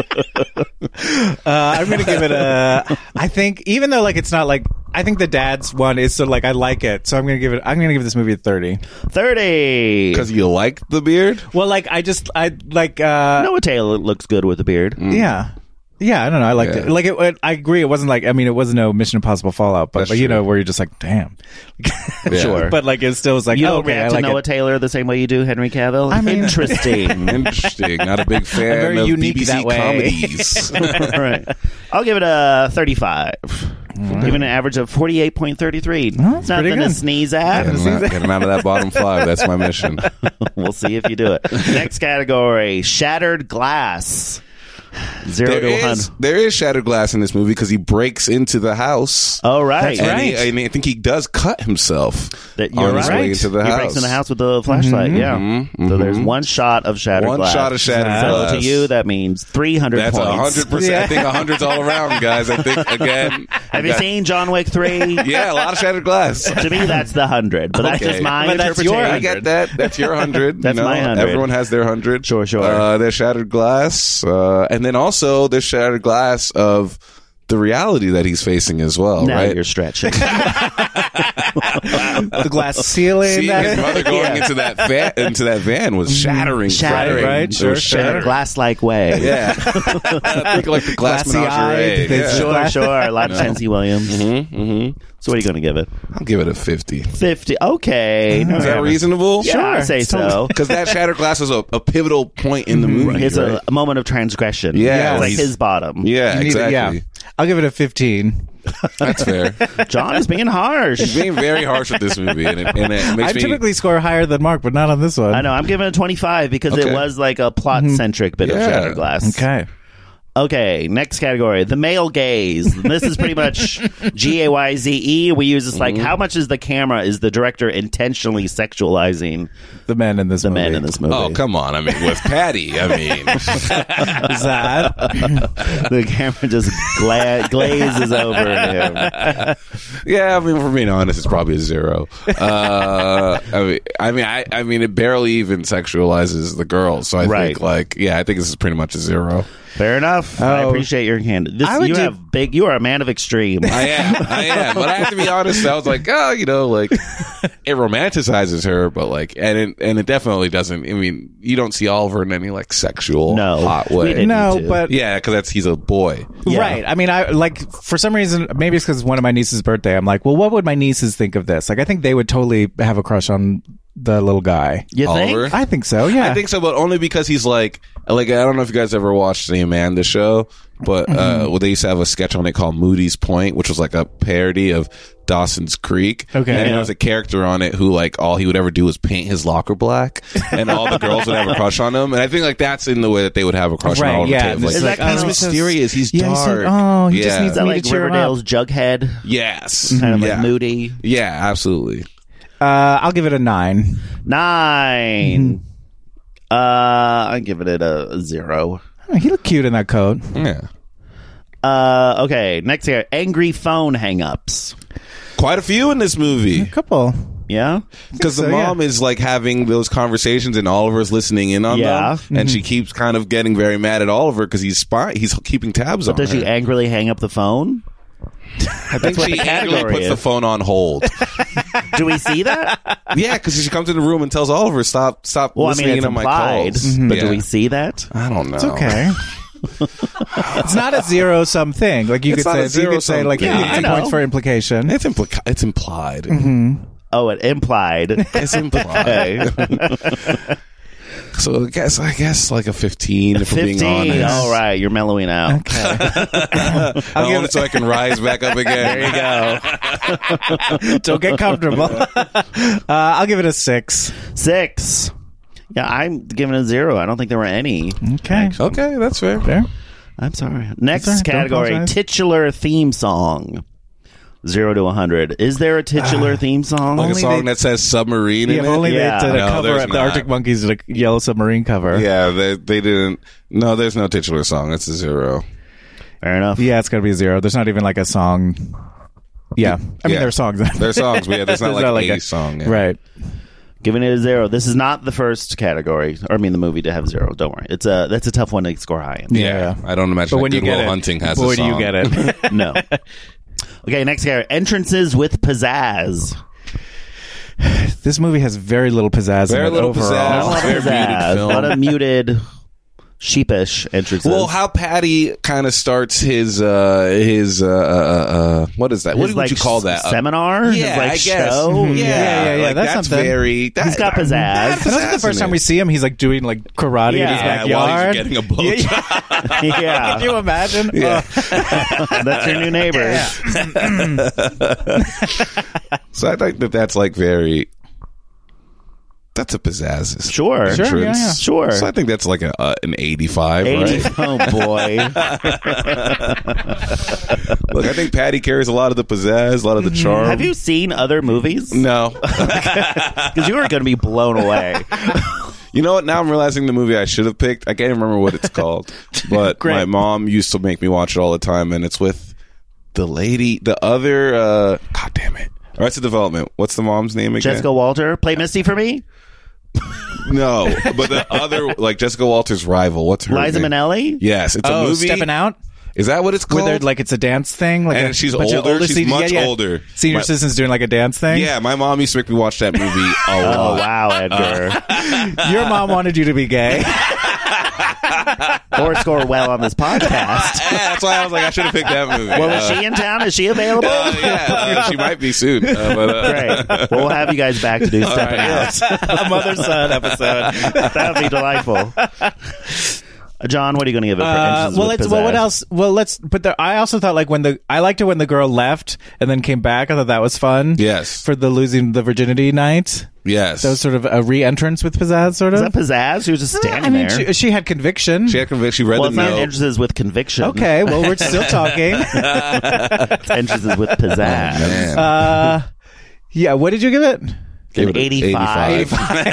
S5: I'm going to give it I think, even though like it's not like, I think the dad's one is sort of like, I like it. So I'm going to give this movie a 30.
S6: 30.
S7: Because you like the beard?
S5: Well, like,
S6: Noah Taylor looks good with a beard.
S5: yeah. Yeah, I don't know. I liked it. Like, I agree. It wasn't like, I mean, it wasn't no Mission Impossible Fallout, but
S7: That's
S5: you know,
S7: true.
S5: where you're just like, damn.
S6: Sure.
S5: But like, it still was like,
S6: You
S5: oh,
S6: don't
S5: okay, I
S6: react to
S5: like
S6: Noah
S5: it.
S6: Taylor the same way you do Henry Cavill?
S5: I mean-
S6: Interesting.
S7: Interesting. Not a big fan
S5: very
S7: of
S5: unique
S7: BBC
S5: that way.
S7: comedies.
S6: Right. I'll give it a 35. Giving an average of 48.33.
S5: that's
S6: Nothing
S5: pretty
S6: to
S5: good.
S6: sneeze at.
S7: Getting out of that bottom 5. That's my mission.
S6: We'll see if you do it. Next category: shattered glass. 0 to 100.
S7: There is shattered glass in this movie because he breaks into the house.
S6: Oh, right.
S7: And I think he does cut himself
S6: You're
S7: on his
S6: right.
S7: way into the
S6: he
S7: house.
S6: breaks in the house with the flashlight. Yeah. So there's one shot of shattered
S7: One
S6: glass.
S7: shot of shattered
S6: So
S7: glass.
S6: to you, that means 300
S7: That's
S6: points.
S7: 100%. I think 100's all around, guys. I think, again.
S6: Have you seen John Wick 3?
S7: Yeah, a lot of shattered glass.
S6: To me, that's the 100. But that's
S7: Okay.
S6: just my
S5: But that's your
S6: interpretation.
S7: I get that. That's your 100.
S6: That's my 100.
S7: Everyone has their 100.
S6: Sure.
S7: There's shattered glass. And then also there's shattered glass of the reality that he's facing as well,
S6: Now
S7: right?
S6: you're stretching.
S5: The glass ceiling.
S7: Seeing his mother going into that van was shattering,
S6: Shattering,
S5: right?
S7: It was
S5: Sure,
S7: shattering.
S6: Glass-like way.
S7: Yeah, I think like the glass
S5: Glassy eyed,
S7: menagerie.
S6: Sure. A lot of Tennessee Williams. So what are you going to give it?
S7: I'll give it a 50.
S6: 50. Okay. No,
S7: Is that reasonable?
S6: Yeah, I say so.
S7: Because that shattered glass was a pivotal point in the movie.
S6: It's
S7: right?
S6: a moment of transgression.
S7: Yeah.
S6: It's like
S7: He's-
S6: his bottom.
S7: Yeah, exactly.
S5: Yeah. I'll give it a 15.
S7: That's fair.
S6: John is being harsh.
S7: He's being very harsh with this movie, and it
S5: I
S7: makes me.
S5: typically score higher than Mark, but not on this one.
S6: I know. I'm giving it 25 because it
S7: Okay.
S6: was like a plot-centric bit of
S7: Yeah.
S6: Shattered Glass.
S5: Okay.
S6: Okay, next category, the male gaze. This is pretty much GAYZE. We use this like, how much is the camera, is the director intentionally sexualizing
S5: The men in this
S6: the
S5: movie.
S6: men in this movie?
S7: Oh, come on. I mean, with Patty, I mean.
S5: Is that?
S6: The camera just glazes over him.
S7: Yeah, I mean, for being honest, it's probably a 0. I mean, it barely even sexualizes the girls. So I
S6: Right.
S7: think, like, yeah, I think this is pretty much a 0.
S6: Fair enough. I
S5: Oh.
S6: appreciate your candid.
S5: I would
S6: You
S5: do-
S6: you are a man of extreme.
S7: I am. But I have to be honest. I was like, oh, you know, like, it romanticizes her, but like, and it definitely doesn't. I mean, you don't see Oliver in any like sexual hot
S6: we
S7: way.
S6: didn't
S5: No,
S6: need to.
S5: but
S7: Yeah, because he's a boy.
S6: Yeah.
S5: right. I mean, I like for some reason, maybe it's because it's one of my niece's birthday. I'm like, well, what would my nieces think of this? Like, I think they would totally have a crush on the little guy.
S6: You think?
S7: Oliver?
S5: I think so. Yeah.
S7: I think so, but only because he's like I don't know if you guys ever watched the Amanda Show, but well, they used to have a sketch on it called Moody's Point, which was like a parody of Dawson's Creek.
S5: Okay.
S7: And there was a character on it who like all he would ever do was paint his locker black, and all the girls would have a crush on him. And I think like that's in the way that they would have a crush on
S5: Right,
S7: Oliver
S5: yeah.
S7: Tate. Like,
S5: Is
S6: that kind
S7: he's
S6: of-
S7: mysterious. He's
S5: Yeah, he
S7: dark.
S5: said, oh, he just
S7: Yeah.
S5: needs
S6: Is that
S5: me
S6: like
S5: to cheer him
S6: Riverdale's
S5: up.
S6: Jughead?
S7: Yes.
S6: Kind of
S7: yeah.
S6: like moody.
S7: Yeah, absolutely.
S5: I'll give it a 9.
S6: 9. I'm giving it a 0.
S5: Oh, he looked cute in that coat.
S7: Yeah.
S6: Okay, next here. Angry phone hangups.
S7: Quite a few in this movie.
S5: A couple.
S6: Yeah?
S7: Because the
S5: so, yeah.
S7: mom is like having those conversations and Oliver's listening in on
S6: Yeah.
S7: them, and she keeps kind of getting very mad at Oliver because he's keeping tabs on
S6: Does
S7: her.
S6: she angrily hang up the phone?
S7: I think
S6: what
S7: she
S6: the
S7: angrily
S6: category
S7: puts the
S6: is.
S7: phone on hold.
S6: Do we see that?
S7: Yeah, because she comes in the room and tells Oliver, "Stop
S6: Well, I
S7: listening
S6: mean, it's
S7: in on my
S6: implied,
S7: calls."
S6: but
S7: Yeah.
S6: do we see that?
S7: I don't know.
S5: It's okay. It's not a 0-sum thing. Like you
S7: It's
S5: could
S7: not
S5: say,
S7: a
S5: you could say
S7: zero-sum
S5: like
S7: thing.
S6: Yeah, I
S5: 50 points
S6: know.
S5: for implication.
S7: It's implied.
S6: Oh, it implied.
S7: It's implied. So I guess like a 15 if we're being
S6: 15.
S7: honest.
S6: All right, you're mellowing out.
S7: Only so I can rise back up again.
S6: There you go.
S5: Don't get comfortable. I'll give it a 6.
S6: 6. Yeah, I'm giving it a 0. I don't think there were any.
S5: Okay.
S7: Okay, that's fair.
S5: Fair.
S6: I'm sorry. Next
S5: That's all right. Don't
S6: category,
S5: apologize.
S6: titular theme song. 0 to 100. Is there a titular theme song?
S7: Like a
S5: Only
S7: song
S5: they-
S7: that says submarine
S5: Yeah,
S7: in
S5: if only
S7: it.
S6: Yeah.
S5: they did a
S7: No,
S5: cover
S7: there's
S5: of the
S7: not.
S5: Arctic Monkeys did a Yellow Submarine cover.
S7: Yeah, they didn't. No, there's no titular song. It's a 0.
S6: Fair enough.
S5: Yeah, it's got to be a 0. There's not even like a song. Yeah. I mean,
S7: Yeah.
S5: there are songs.
S7: There's songs, but yeah, there's not
S5: There's
S7: like,
S5: not
S7: a song. Yeah.
S5: Right.
S6: Giving it a 0. This is not the first category. Or I mean, the movie to have 0. Don't worry. That's a tough one to score high in.
S7: Yeah, I don't imagine
S5: But
S7: that
S5: when you
S7: Good Will
S5: get it,
S7: Hunting has
S5: boy,
S7: a
S5: do
S7: song.
S5: you get it.
S6: No. Okay, next category. Entrances with pizzazz.
S5: This movie has very little pizzazz
S7: Very
S5: in it
S7: little
S5: overall.
S7: pizzazz.
S6: Not a lot
S7: Very
S6: of
S7: muted
S6: pizzazz.
S7: film.
S6: A lot of muted, sheepish entrances.
S7: Well, how Patty kind of starts his what is that? What
S6: His,
S7: would
S6: like,
S7: you call that?
S6: Seminar? His,
S7: Yeah,
S6: like,
S7: I guess.
S6: show?
S7: Mhm.
S5: Yeah,
S7: Like,
S5: that's
S7: that's
S5: something.
S7: very.
S6: He's got pizzazz.
S5: I know the first time we see him, he's like doing like karate in his
S6: Yeah,
S7: while
S5: backyard.
S7: he's getting a blowjob.
S6: Yeah.
S5: Can you imagine?
S7: Yeah.
S6: That's your new neighbors.
S7: So I think that's like very. That's a pizzazz.
S6: Sure.
S7: entrance.
S5: Sure, yeah.
S6: Sure.
S7: So I think that's like an 85,
S6: 80.
S7: right?
S6: Oh, boy.
S7: Look, I think Patty carries a lot of the pizzazz, a lot of the charm.
S6: Have you seen other movies?
S7: No.
S6: Because you are going to be blown away.
S7: You know what? Now I'm realizing the movie I should have picked. I can't remember what it's called, but
S5: Great.
S7: my mom used to make me watch it all the time, and it's with the other. God damn it! Arrested Development. What's the mom's name again?
S6: Jessica Walter. Play Misty for me?
S7: No, but the other, like Jessica Walter's rival. What's her
S6: Liza
S7: name?
S6: Minnelli?
S7: Yes, it's a
S5: Oh,
S7: movie.
S5: Stepping Out?
S7: Is that what it's
S5: Where
S7: called?
S5: they're like it's a dance thing, like
S7: And
S5: a
S7: she's
S5: bunch of
S7: older? She's
S5: senior-
S7: much older.
S5: Senior
S7: My-
S5: citizens doing like a dance thing.
S7: Yeah, my mom used to make me watch that movie a
S6: Oh,
S7: lot.
S6: wow, Edgar.
S5: Your mom wanted you to be gay.
S6: Or score well on this podcast.
S7: Yeah, that's why I was like, I should have picked that movie.
S6: Well, is she in town? Is she available?
S7: She might be soon.
S6: Great. Well, we'll have you guys back to do Stepping Out.
S5: A mother-son episode.
S6: That would be delightful. John, what are you going to give it for inches
S5: Well,
S6: with
S5: let's. Well, what
S6: pizzazz?
S5: else? Well, let's. But I also thought like I liked it when the girl left and then came back. I thought that was fun.
S7: Yes.
S5: For the losing the virginity night.
S7: Yes.
S5: That was sort of a re-entrance with pizzazz, sort of.
S6: Is that pizzazz? She was just standing
S5: I mean,
S6: there.
S5: she had conviction.
S7: She had conviction. She read
S6: Well,
S7: the
S6: it's not
S7: note.
S6: entrances with conviction.
S5: Okay, well, we're still talking.
S6: It's entrances with pizzazz.
S7: Man.
S5: Yeah, what did you give it?
S7: Give
S6: An
S7: it
S6: 85.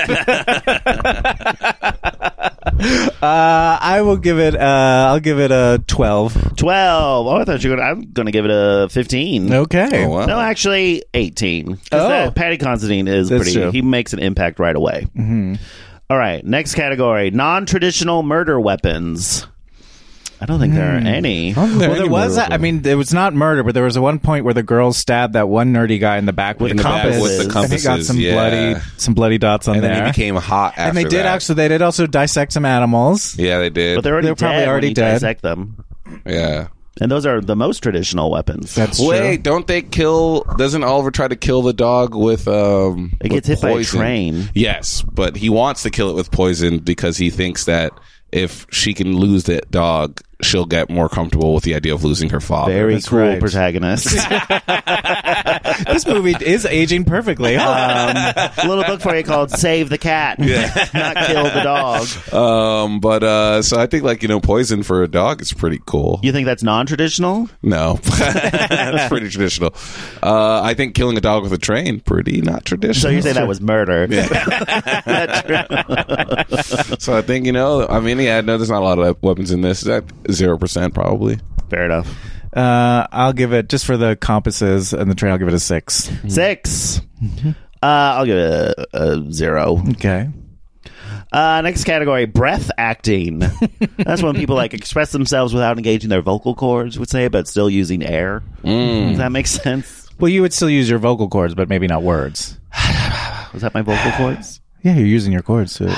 S5: I will give it. I'll give it a 12.
S6: 12. Oh, I thought you were going to... I'm going to give it a 15.
S5: Okay.
S7: Oh, wow.
S6: No, actually, 18.
S5: Oh.
S6: Patty Considine is
S5: That's
S6: pretty...
S5: true.
S6: He makes an impact right away. Mm-hmm. All right, next category. Non-traditional murder weapons. I don't think there are any.
S5: Well, there was.
S7: murder
S5: I mean, it was not murder, but there was one point where the girl stabbed that one nerdy guy in the back with
S6: In
S5: the
S6: the back
S5: compass.
S6: with the
S5: And he got
S7: compasses,
S5: some
S7: yeah.
S5: bloody dots on
S7: And
S5: there.
S7: then he became hot after
S5: and they did
S7: that.
S5: they did also dissect some animals.
S7: Yeah, they did.
S6: But they're already
S5: They're probably
S6: dead
S5: already
S6: when you
S5: dead.
S6: dissect them.
S7: Yeah.
S6: And those are the most traditional weapons.
S5: That's
S7: Wait,
S5: true.
S7: don't they kill? Doesn't Oliver try to kill the dog with
S6: It gets hit by a train.
S7: Yes, but he wants to kill it with poison because he thinks that if she can lose that dog, she'll get more comfortable with the idea of losing her father.
S6: Very
S5: That's
S6: cool
S5: right.
S6: protagonist.
S5: This movie is aging perfectly.
S6: A little book for you called Save the Cat. Not Kill the Dog.
S7: So I think poison for a dog is pretty cool.
S6: You think that's non-traditional?
S7: No, that's pretty traditional. I think killing a dog with a train, pretty not traditional.
S6: So you say that was murder.
S7: So I think no, there's not a lot of weapons in this. Is that 0% probably?
S6: Fair enough.
S5: I'll give it, just for the compasses and the train, I'll give it a 6.
S6: 6. I'll give it a 0.
S5: Okay.
S6: Next category, breath acting. That's when people express themselves without engaging their vocal cords, would say, but still using air. Does that make sense?
S5: Well, you would still use your vocal cords, but maybe not words.
S6: Was that my vocal cords?
S5: Yeah, you're using your cords.
S7: There's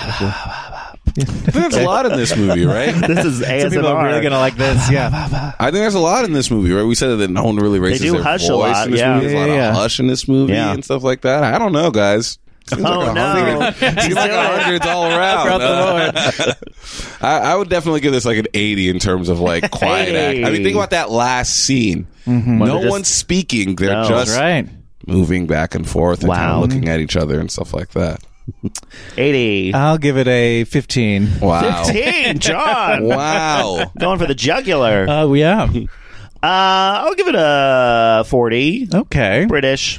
S7: a lot in this movie, right?
S6: This is
S5: Some people are really
S6: ASMR.
S5: gonna like this. Yeah.
S7: I think there's a lot in this movie, right? We said that no one really raises
S6: do
S7: their
S6: hush
S7: voice
S6: a lot,
S7: in this
S6: yeah.
S7: movie. There's a lot
S5: Yeah.
S7: of hush in this movie
S6: Yeah.
S7: and stuff like that. I don't know, guys. Seems
S6: Oh,
S7: like
S6: no.
S7: 100. Seems like 100's all around. I would definitely give this an 80 in terms of quiet act. I mean, think about that last scene. No
S6: they're just-
S7: one's speaking. They're
S6: No.
S7: just
S5: That's right.
S7: moving back and forth and kind
S6: Wow.
S7: of looking at each other and stuff like that.
S6: 80.
S5: I'll give it a 15.
S7: Wow.
S6: 15, John.
S7: Wow.
S6: Going for the jugular.
S5: Oh, yeah.
S6: I'll give it a 40.
S5: Okay.
S6: British.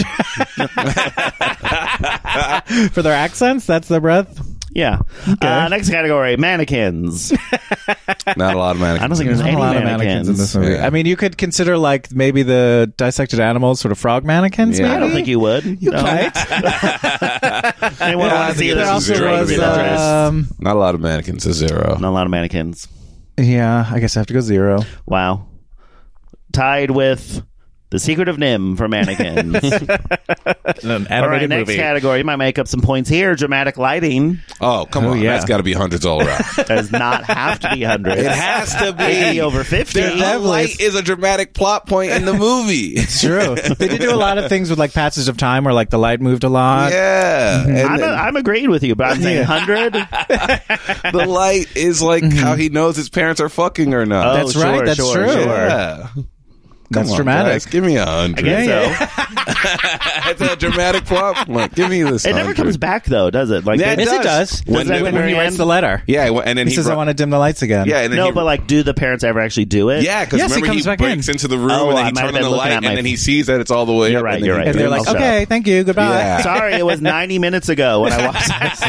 S5: For their accents, that's their breath.
S6: Yeah. Next category, mannequins.
S7: Not a lot of mannequins.
S6: I don't think there's
S5: Not
S6: any
S5: a lot of
S6: mannequins.
S5: mannequins in this movie.
S7: Yeah.
S5: I mean, you could consider maybe the dissected animals, sort of frog mannequins.
S7: Yeah.
S5: Maybe?
S6: I don't think you would. You
S5: might.
S6: Anyone want to see
S5: There
S6: this?
S5: also
S7: zero
S5: was,
S7: to be Not a lot of mannequins. A 0.
S6: Not a lot of mannequins.
S5: yeah, I guess I have to go 0.
S6: Wow. Tied with The Secret of Nim for mannequins.
S5: An
S6: All right, next category. You might make up some points here. Dramatic lighting
S7: Oh, come on.
S5: yeah.
S7: That's got to be hundreds all around.
S6: does not have to be hundreds.
S7: It has to
S6: It can
S7: be
S6: be over 50.
S7: The light is a dramatic plot point in the movie.
S5: It's true. They did do a lot of things with passage of time where the light moved a lot.
S7: Yeah. And
S6: I'm agreeing with you, but I'm saying 100.
S7: the light is how he knows his parents are fucking or not.
S5: That's right, that's true.
S7: Yeah.
S5: That's
S7: Come on,
S5: dramatic.
S7: guys, give me 100.
S6: I guess so.
S7: It's a dramatic plot. Give me this.
S6: It never
S7: 100.
S6: comes back, though, does it?
S7: Yeah,
S5: Yes, it does.
S6: Does that
S5: when
S6: when
S5: he
S6: he
S5: writes
S6: ends
S5: the letter.
S7: Yeah, and then
S5: He says, I want to dim the lights again.
S7: Yeah, and then
S6: No,
S7: he,
S6: but do the parents ever actually do it?
S7: yeah, because
S5: Yes, he
S7: remember
S5: comes
S7: he
S5: back
S7: breaks
S5: in.
S7: into the room
S6: Oh,
S7: and
S6: I
S7: then he
S6: might have
S7: turns on
S6: been
S7: the
S6: looking
S7: light
S6: at
S7: and
S6: my-
S7: then he sees that it's all the way
S6: You're
S7: up.
S6: right,
S7: and then
S6: you're
S7: he
S6: right.
S5: And they're
S7: goes,
S5: like,
S6: I'll
S5: okay, thank you, goodbye.
S7: Yeah.
S6: Sorry, it was 90 minutes ago when I watched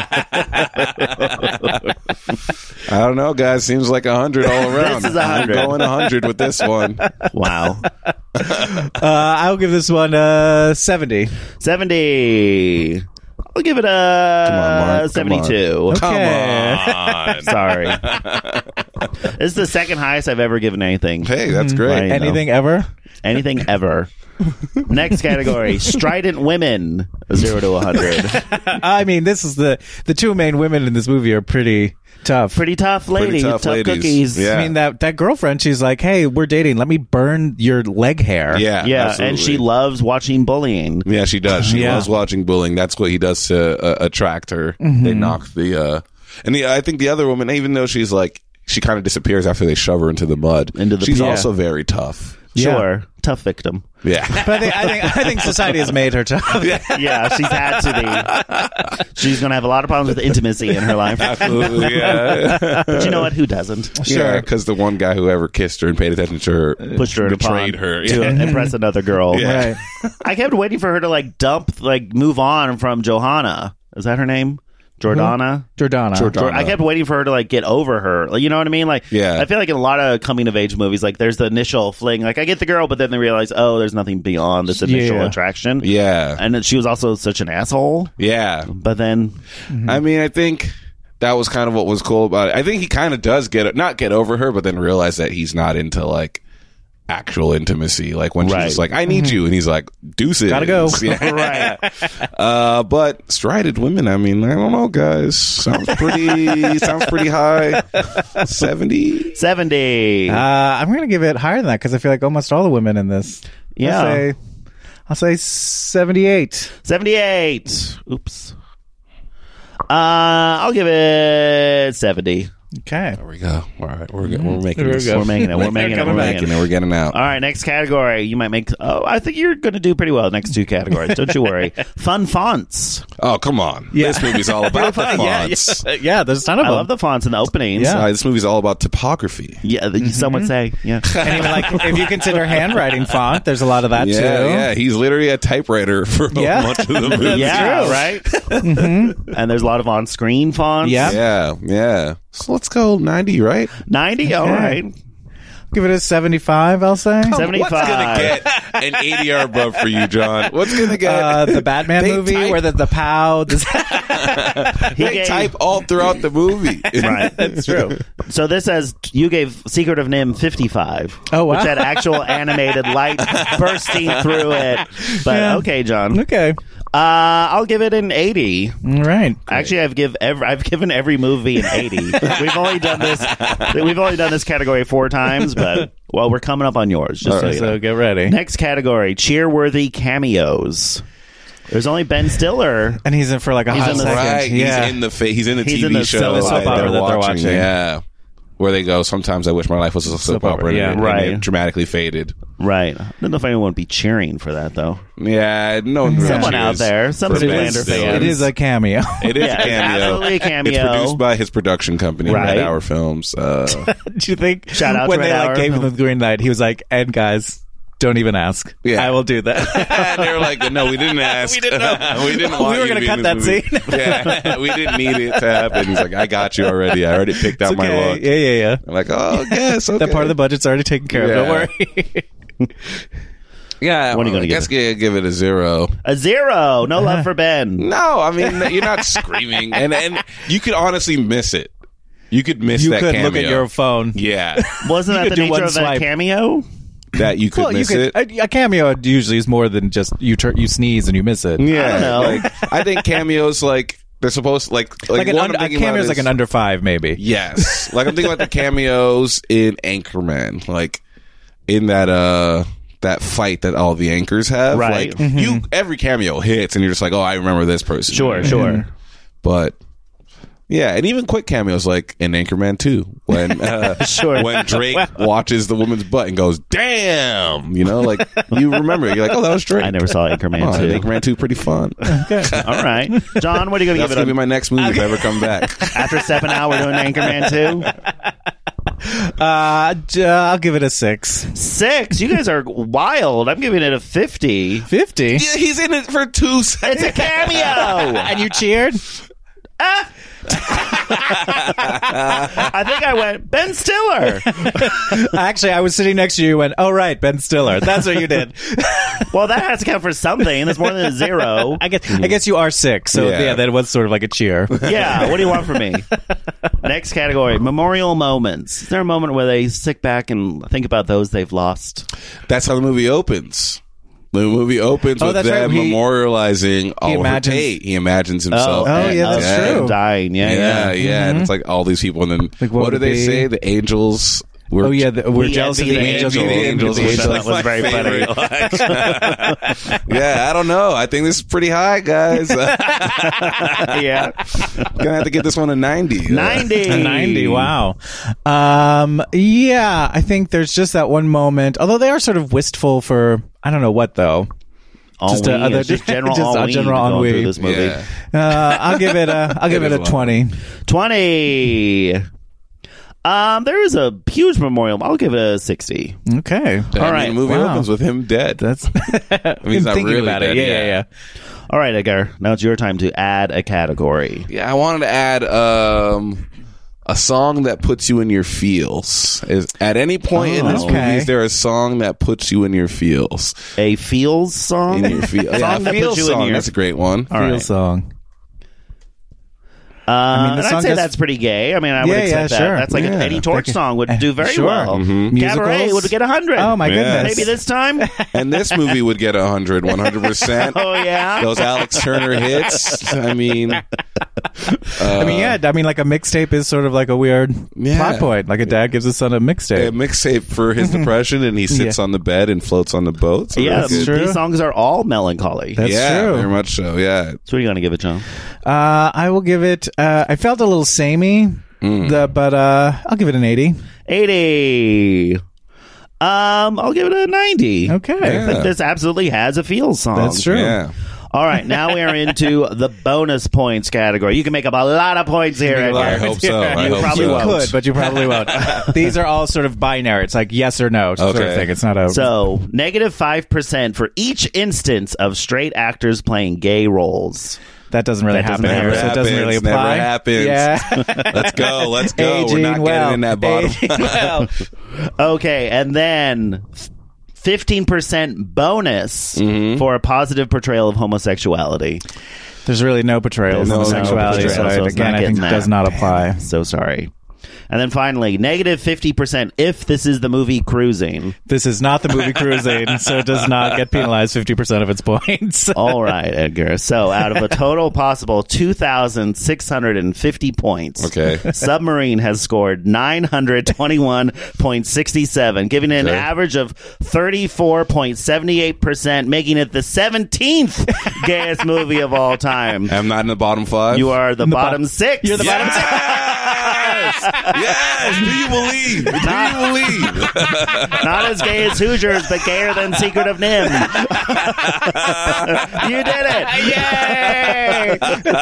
S6: this.
S7: I don't know, guys. Seems like 100 all around.
S6: This is 100.
S7: I'm going 100 with this one.
S6: Wow.
S5: I'll give this one 70.
S6: 70. I'll give it
S7: on,
S6: a
S7: Mark. Come
S6: 72.
S5: Okay.
S7: Come on.
S6: Sorry. This is the second highest I've ever given anything.
S7: Hey, that's great.
S6: Right.
S5: Anything ever?
S6: Anything ever. Next category: strident women, 0 to 100.
S5: I mean, this is the two main women in this movie are pretty tough.
S6: Pretty tough lady,
S7: Pretty tough ladies.
S6: cookies.
S7: Yeah.
S5: I mean, that girlfriend, she's like, hey, we're dating. Let me burn your leg hair.
S7: Yeah,
S6: Yeah,
S7: absolutely.
S6: and she loves watching bullying.
S7: Yeah, she does. She
S5: Yeah.
S7: loves watching bullying. That's what he does to attract her. They knock I think the other woman, even though she's like, she kind of disappears after they shove her into the mud. She's
S6: pit.
S7: also very tough.
S6: Sure, tough victim.
S7: Yeah.
S5: But I think society has made her tough.
S6: Yeah, she's had to be. She's going to have a lot of problems with intimacy in her life.
S7: Absolutely, yeah.
S6: But you know what? Who doesn't?
S7: Sure, because the one guy who ever kissed her and paid attention to her
S6: Pushed her in a
S7: betrayed
S6: pond
S7: her.
S6: to impress another girl.
S7: Yeah.
S5: Right.
S6: I kept waiting for her to move on from Johanna. Is that her name? Jordana?
S5: Jordana.
S6: I kept waiting for her to get over her. Like, you know what I mean? Like,
S7: Yeah.
S6: I feel like in a lot of coming of age movies, like there's the initial fling. Like, I get the girl, but then they realize, oh, there's nothing beyond this initial
S5: Yeah.
S6: attraction.
S7: Yeah.
S6: And then she was also such an asshole.
S7: Yeah.
S6: But then,
S7: I mean, I think that was kind of what was cool about it. I think he kind of does not get over her, but then realize that he's not into actual intimacy. Like when she's
S6: Right.
S7: just like, I need you. And he's like, deuces.
S5: Gotta go.
S7: Yeah.
S6: right.
S7: But strided women, I mean, I don't know, guys. Sounds pretty high. 70.
S6: 70.
S5: I'm going to give it higher than that because I feel like almost all the women in this.
S6: Yeah.
S5: I'll say 78.
S6: 78. Oops. I'll give it 70.
S5: Okay.
S7: There we go. All right. We're making
S5: There we
S7: this.
S5: go.
S6: We're making it. We're making it. We're making it.
S7: We're getting out.
S6: All right, next category. You might make. Oh, I think you're going to do pretty well. Next two categories. Don't you worry. Fun fonts.
S7: Oh, come on.
S5: Yeah.
S7: This movie's all about the fonts.
S5: Yeah, there's a ton of
S6: I
S5: them.
S6: love the fonts in the openings.
S5: Yeah.
S7: This movie's all about typography.
S6: Yeah, some would say. Yeah.
S5: And even if you consider handwriting font, there's a lot of that too.
S7: Yeah. He's literally a typewriter for
S5: Yeah.
S7: much of the movie.
S6: Yeah,
S5: true.
S6: right? And there's a lot of on-screen fonts.
S5: Yeah.
S7: Yeah. So let's go 90, right?
S6: 90? All right.
S5: Give it a 75, I'll say.
S6: 75.
S7: What's gonna get an 80 or above for you, John? What's gonna get
S5: The Batman
S7: They
S5: movie
S7: type-
S5: where the pow.
S7: They type all throughout the movie.
S6: Right.
S5: That's true.
S6: So this says you gave Secret of Nim 55.
S5: Oh, wow.
S6: Which had actual animated light bursting through it. But
S5: Yeah.
S6: okay, John.
S5: Okay.
S6: I'll give it an 80.
S5: All right.
S6: Actually, I've given every movie an 80. We've only done this category 4 times, but we're coming up on yours. Just so you know.
S5: So get ready.
S6: Next category: cheer-worthy cameos. There's only Ben Stiller.
S5: And he's in for like a
S6: He's
S5: hot
S6: in the-
S5: second.
S7: Right.
S5: Yeah.
S7: He's in the
S6: He's
S7: TV
S6: in the
S7: show
S5: soap opera that they're watching.
S7: Yeah. Where they go, sometimes I wish my life was a soap opera.
S5: opera, yeah.
S7: And
S6: Right.
S7: it dramatically faded.
S6: Right. I don't know if anyone would be cheering for that though.
S7: Yeah. No one really
S6: Someone out
S7: cheers
S6: there, some
S7: for Ben
S6: Zoolander
S7: Stiller.
S6: fans.
S5: It is a cameo.
S7: It is
S6: Yeah,
S7: a
S6: it's
S7: cameo.
S6: absolutely a cameo.
S7: It's produced by his production company,
S6: Right.
S7: Red Hour Films.
S5: Do you think
S6: Shout out to
S5: when
S6: Red
S5: they
S6: Hour.
S5: gave him the green light, he was like, "And guys, don't even ask.
S7: Yeah.
S5: I will do that."
S7: And they were like, "No, we didn't ask.
S5: We didn't know.
S7: we didn't
S5: We
S7: want
S5: were
S7: you
S5: gonna
S7: to be
S5: cut
S7: in
S5: that
S7: this movie."
S5: scene.
S7: Yeah, we didn't need it to happen. He's like, "I got you already. I already picked out
S5: It's
S7: my
S5: okay.
S7: look."
S5: Yeah.
S7: I'm like, "Oh, yes, okay."
S5: That part of the budget's already taken care of.
S7: Yeah.
S5: Don't worry.
S7: Yeah,
S6: What are you gonna
S7: I guess give it a 0.
S6: A 0. No love for Ben.
S7: No, I mean you're not screaming, and you could honestly miss it. You could miss
S5: You
S7: that
S5: could
S7: cameo.
S5: look at your phone.
S7: Yeah,
S6: Wasn't
S5: You
S6: that
S5: could
S6: the
S5: do
S6: nature
S5: one
S6: of that
S5: swipe.
S6: cameo?
S7: that you could
S5: Well, you
S7: miss
S5: could.
S7: it.
S5: A cameo usually is more than just you sneeze and you miss it.
S7: Yeah,
S6: I don't know.
S7: like I think cameos they're supposed like
S5: Like
S7: one I'm
S5: a
S7: thinking
S5: cameo
S7: about
S5: is like an under 5, maybe.
S7: Yes. Like I'm thinking about the cameos in Anchorman, like in that fight that all the anchors have.
S6: Right.
S7: Like every cameo hits and you're just like, "Oh, I remember this person."
S6: Sure.
S7: But yeah, and even quick cameos like in Anchorman 2 when when Drake watches the woman's butt and goes, "Damn," like you remember, you're like, "Oh, that was Drake."
S6: I never saw Anchorman
S7: Oh,
S6: 2.
S7: Anchorman 2 pretty fun.
S6: All right. John, what are you going to
S7: That's
S6: give it
S7: gonna be my next movie if I ever come back.
S6: after stepping out? We're doing Anchorman 2.
S5: I'll give it a 6.
S6: 6. You guys are wild. I'm giving it a 50.
S5: 50.
S7: Yeah, he's in it for 2 seconds.
S6: It's a cameo.
S5: And you cheered?
S6: I think I went, Ben Stiller.
S5: Actually, I was sitting next to you and went, oh, right, Ben Stiller. That's what you did.
S6: Well, that has to count for something. That's more than a 0.
S5: I guess you are 6. So, yeah, that was sort of like a cheer.
S6: Yeah, what do you want from me? Next category, memorial moments. Is there a moment where they sit back and think about those they've lost?
S7: That's how the movie opens. The movie opens with them memorializing Oliver Tate. He imagines himself.
S5: Oh, yeah, that's true.
S6: Dying.
S7: Yeah. And it's like all these people. And then what do they say? The angels... We're
S5: jealous of the angels.
S6: That was very funny.
S7: Yeah, I don't know. I think this is pretty high, guys.
S6: Yeah.
S7: Gonna have to get this one a 90.
S6: 90.
S5: Wow. Yeah, I think there's just that one moment. Although they are sort of wistful for, I don't know what, though.
S6: Just general ennui. This movie.
S5: Yeah. I'll give it a 20.
S6: 20. There is a huge memorial. I'll give it a 60.
S5: Okay.
S6: All right.
S7: The movie opens with him dead.
S5: That's
S7: he's not really
S5: about
S7: dead.
S5: it. Yeah.
S6: All right, Edgar. Now it's your time to add a category.
S7: Yeah, I wanted to add a song that puts you in your feels. At any point in this movie, is there a song that puts you in your feels?
S6: A feels song?
S7: In your feels. Yeah, a feels song. That's a great one.
S5: Feels song.
S6: I'd say that's pretty gay. I mean, I would expect that.
S5: Sure.
S6: That's like an Eddie Torch song would do very well.
S7: Mm-hmm.
S6: Cabaret would get 100.
S5: Oh, my goodness.
S6: Maybe this time.
S7: And this movie would get 100%.
S6: Oh, yeah?
S7: Those Alex Turner hits. I mean, like
S5: a mixtape is sort of like a weird plot point. Like a dad gives his son a mixtape.
S7: A mixtape for his depression, and he sits on the bed and floats on the boat. So
S6: that's true. These songs are all melancholy.
S5: That's true.
S7: Very much so, yeah.
S6: So what are you going to give it, John?
S5: I will give it... I felt a little samey, but I'll give it an 80.
S6: 80. I'll give it a 90.
S5: Okay.
S6: I think this absolutely has a feel song.
S5: That's true.
S7: Yeah.
S6: All right, now we are into the bonus points category. You can make up a lot of points here.
S7: I hope so.
S6: You probably won't.
S5: Could, but you probably won't. These are all sort of binary. It's like yes or no sort of thing. It's not a...
S6: So, negative 5% for each instance of straight actors playing gay roles.
S5: That doesn't really happen here, so it doesn't really apply.
S7: Never happens.
S5: Yeah.
S7: Let's go.
S5: Aging
S7: We're not getting in that bottom.
S6: Okay, and then 15% bonus for a positive portrayal of homosexuality.
S5: There's really no portrayal of homosexuality, so I think it does not apply.
S6: So sorry. And then finally, negative 50% if this is the movie Cruising.
S5: This is not the movie Cruising, so it does not get penalized 50% of its points.
S6: All right, Edgar. So out of a total possible 2,650 points, Submarine has scored 921.67, giving it an average of 34.78%, making it the 17th gayest movie of all time.
S7: I'm not in the bottom 5.
S6: You are the bottom 6.
S5: You're the bottom 6.
S7: Yes. Do you believe?
S6: Not as gay as Hoosiers, but gayer than Secret of Nim. You did it! Yay!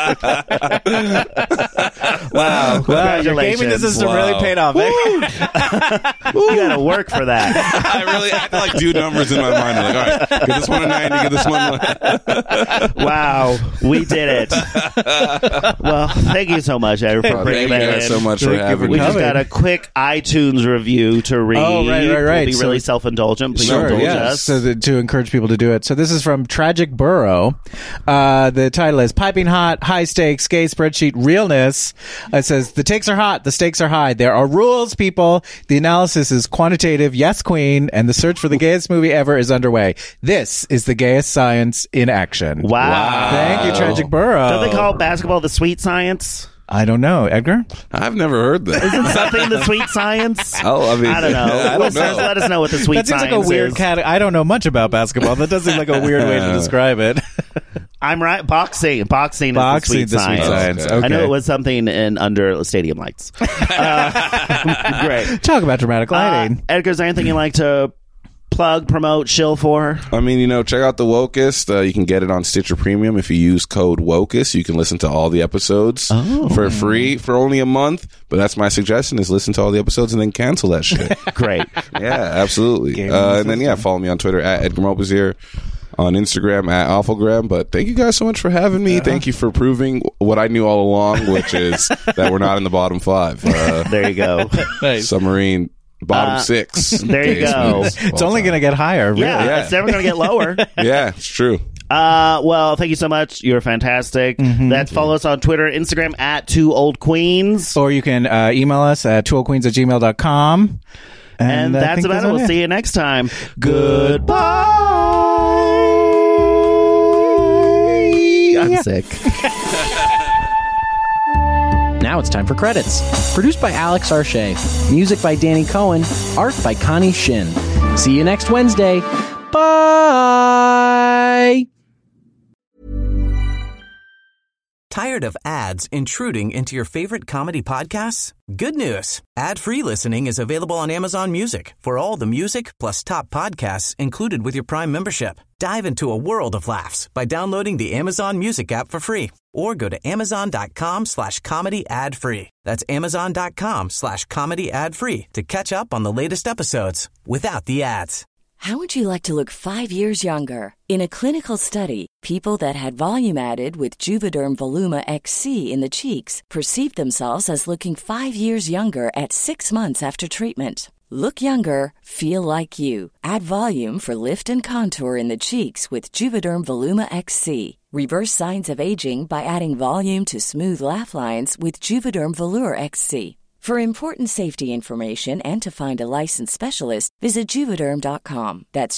S6: Wow! Congratulations!
S5: Your gaming system really paid off.
S6: You got to work for that.
S7: I had to like do numbers in my mind. I'm like, all right, get this one a 90, get this one.
S6: Wow, we did it. Well, thank you so much, Edgar, for bringing that in.
S7: Thank you guys so much for having me.
S6: We just got a quick iTunes review to read.
S5: Oh, right.
S6: We'll be really self-indulgent. Please indulge us.
S5: So to encourage people to do it. So this is from Tragic Burrow. The title is Piping Hot, High Stakes, Gay Spreadsheet Realness. It says, the takes are hot, the stakes are high. There are rules, people. The analysis is quantitative, yes, queen, and the search for the gayest movie ever is underway. This is the gayest science in action.
S6: Wow.
S5: Thank you, Tragic Burrow.
S6: Don't they call basketball the sweet science?
S5: I don't know. Edgar?
S7: I've never heard that.
S6: Isn't something the sweet science?
S7: Oh, I mean,
S6: I don't know.
S7: I don't know.
S6: Let us know what the sweet science is.
S5: That seems like a weird I don't know much about basketball. That does seem like a weird way to describe it.
S6: I'm right. Boxing is the sweet science.
S5: Okay.
S6: I knew it was something under stadium lights. Great.
S5: Talk about dramatic lighting.
S6: Edgar, is there anything you'd like to plug, promote, shill for?
S7: I mean, check out The Wokest. You can get it on Stitcher Premium. If you use code WOKEST, you can listen to all the episodes for free for only a month. But that's my suggestion, is listen to all the episodes and then cancel that shit.
S6: Great.
S7: Yeah, absolutely. And then, follow me on Twitter at Edgar Mopazier. on Instagram at Awfulgram. But thank you guys so much for having me. Thank you for proving what I knew all along, which is that we're not in the bottom 5.
S6: There you go.
S7: Submarine bottom 6.
S6: There you go.
S5: It's only going to get higher. Really.
S6: Yeah, it's never going to get lower.
S7: Yeah, it's true.
S6: Well, thank you so much. You're fantastic. That's follow us on Twitter, Instagram at 2oldqueens.
S5: Or you can email us at 2oldqueens@gmail.com.
S6: And that's about it. We'll see you next time. Goodbye. I'm sick.
S8: Now it's time for credits. Produced by Alex Arche. Music by Danny Cohen. Art by Connie Shin. See you next Wednesday. Bye.
S2: Tired of ads intruding into your favorite comedy podcasts? Good news. Ad-free listening is available on Amazon Music for all the music plus top podcasts included with your Prime membership. Dive into a world of laughs by downloading the Amazon Music app for free or go to amazon.com/comedy ad-free. That's amazon.com/comedy ad-free to catch up on the latest episodes without the ads.
S9: How would you like to look 5 years younger? In a clinical study, people that had volume added with Juvederm Voluma XC in the cheeks perceived themselves as looking 5 years younger at 6 months after treatment. Look younger, feel like you. Add volume for lift and contour in the cheeks with Juvederm Voluma XC. Reverse signs of aging by adding volume to smooth laugh lines with Juvederm Volure XC. For important safety information and to find a licensed specialist, visit Juvederm.com. That's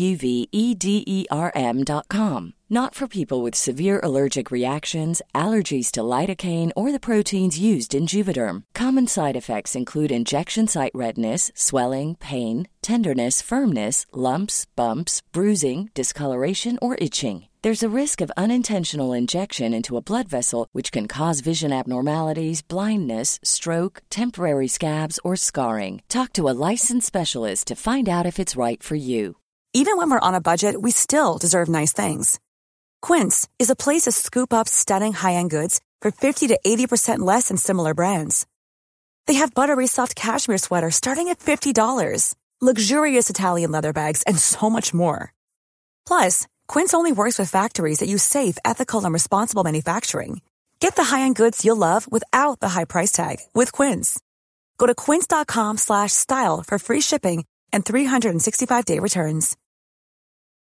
S9: JUVEDERM.com. Not for people with severe allergic reactions, allergies to lidocaine, or the proteins used in Juvederm. Common side effects include injection site redness, swelling, pain, tenderness, firmness, lumps, bumps, bruising, discoloration, or itching. There's a risk of unintentional injection into a blood vessel, which can cause vision abnormalities, blindness, stroke, temporary scabs, or scarring. Talk to a licensed specialist to find out if it's right for you.
S10: Even when we're on a budget, we still deserve nice things. Quince is a place to scoop up stunning high-end goods for 50 to 80% less than similar brands. They have buttery soft cashmere sweaters starting at $50, luxurious Italian leather bags, and so much more. Plus, Quince only works with factories that use safe, ethical, and responsible manufacturing. Get the high-end goods you'll love without the high price tag with Quince. Go to quince.com/style for free shipping and 365-day returns.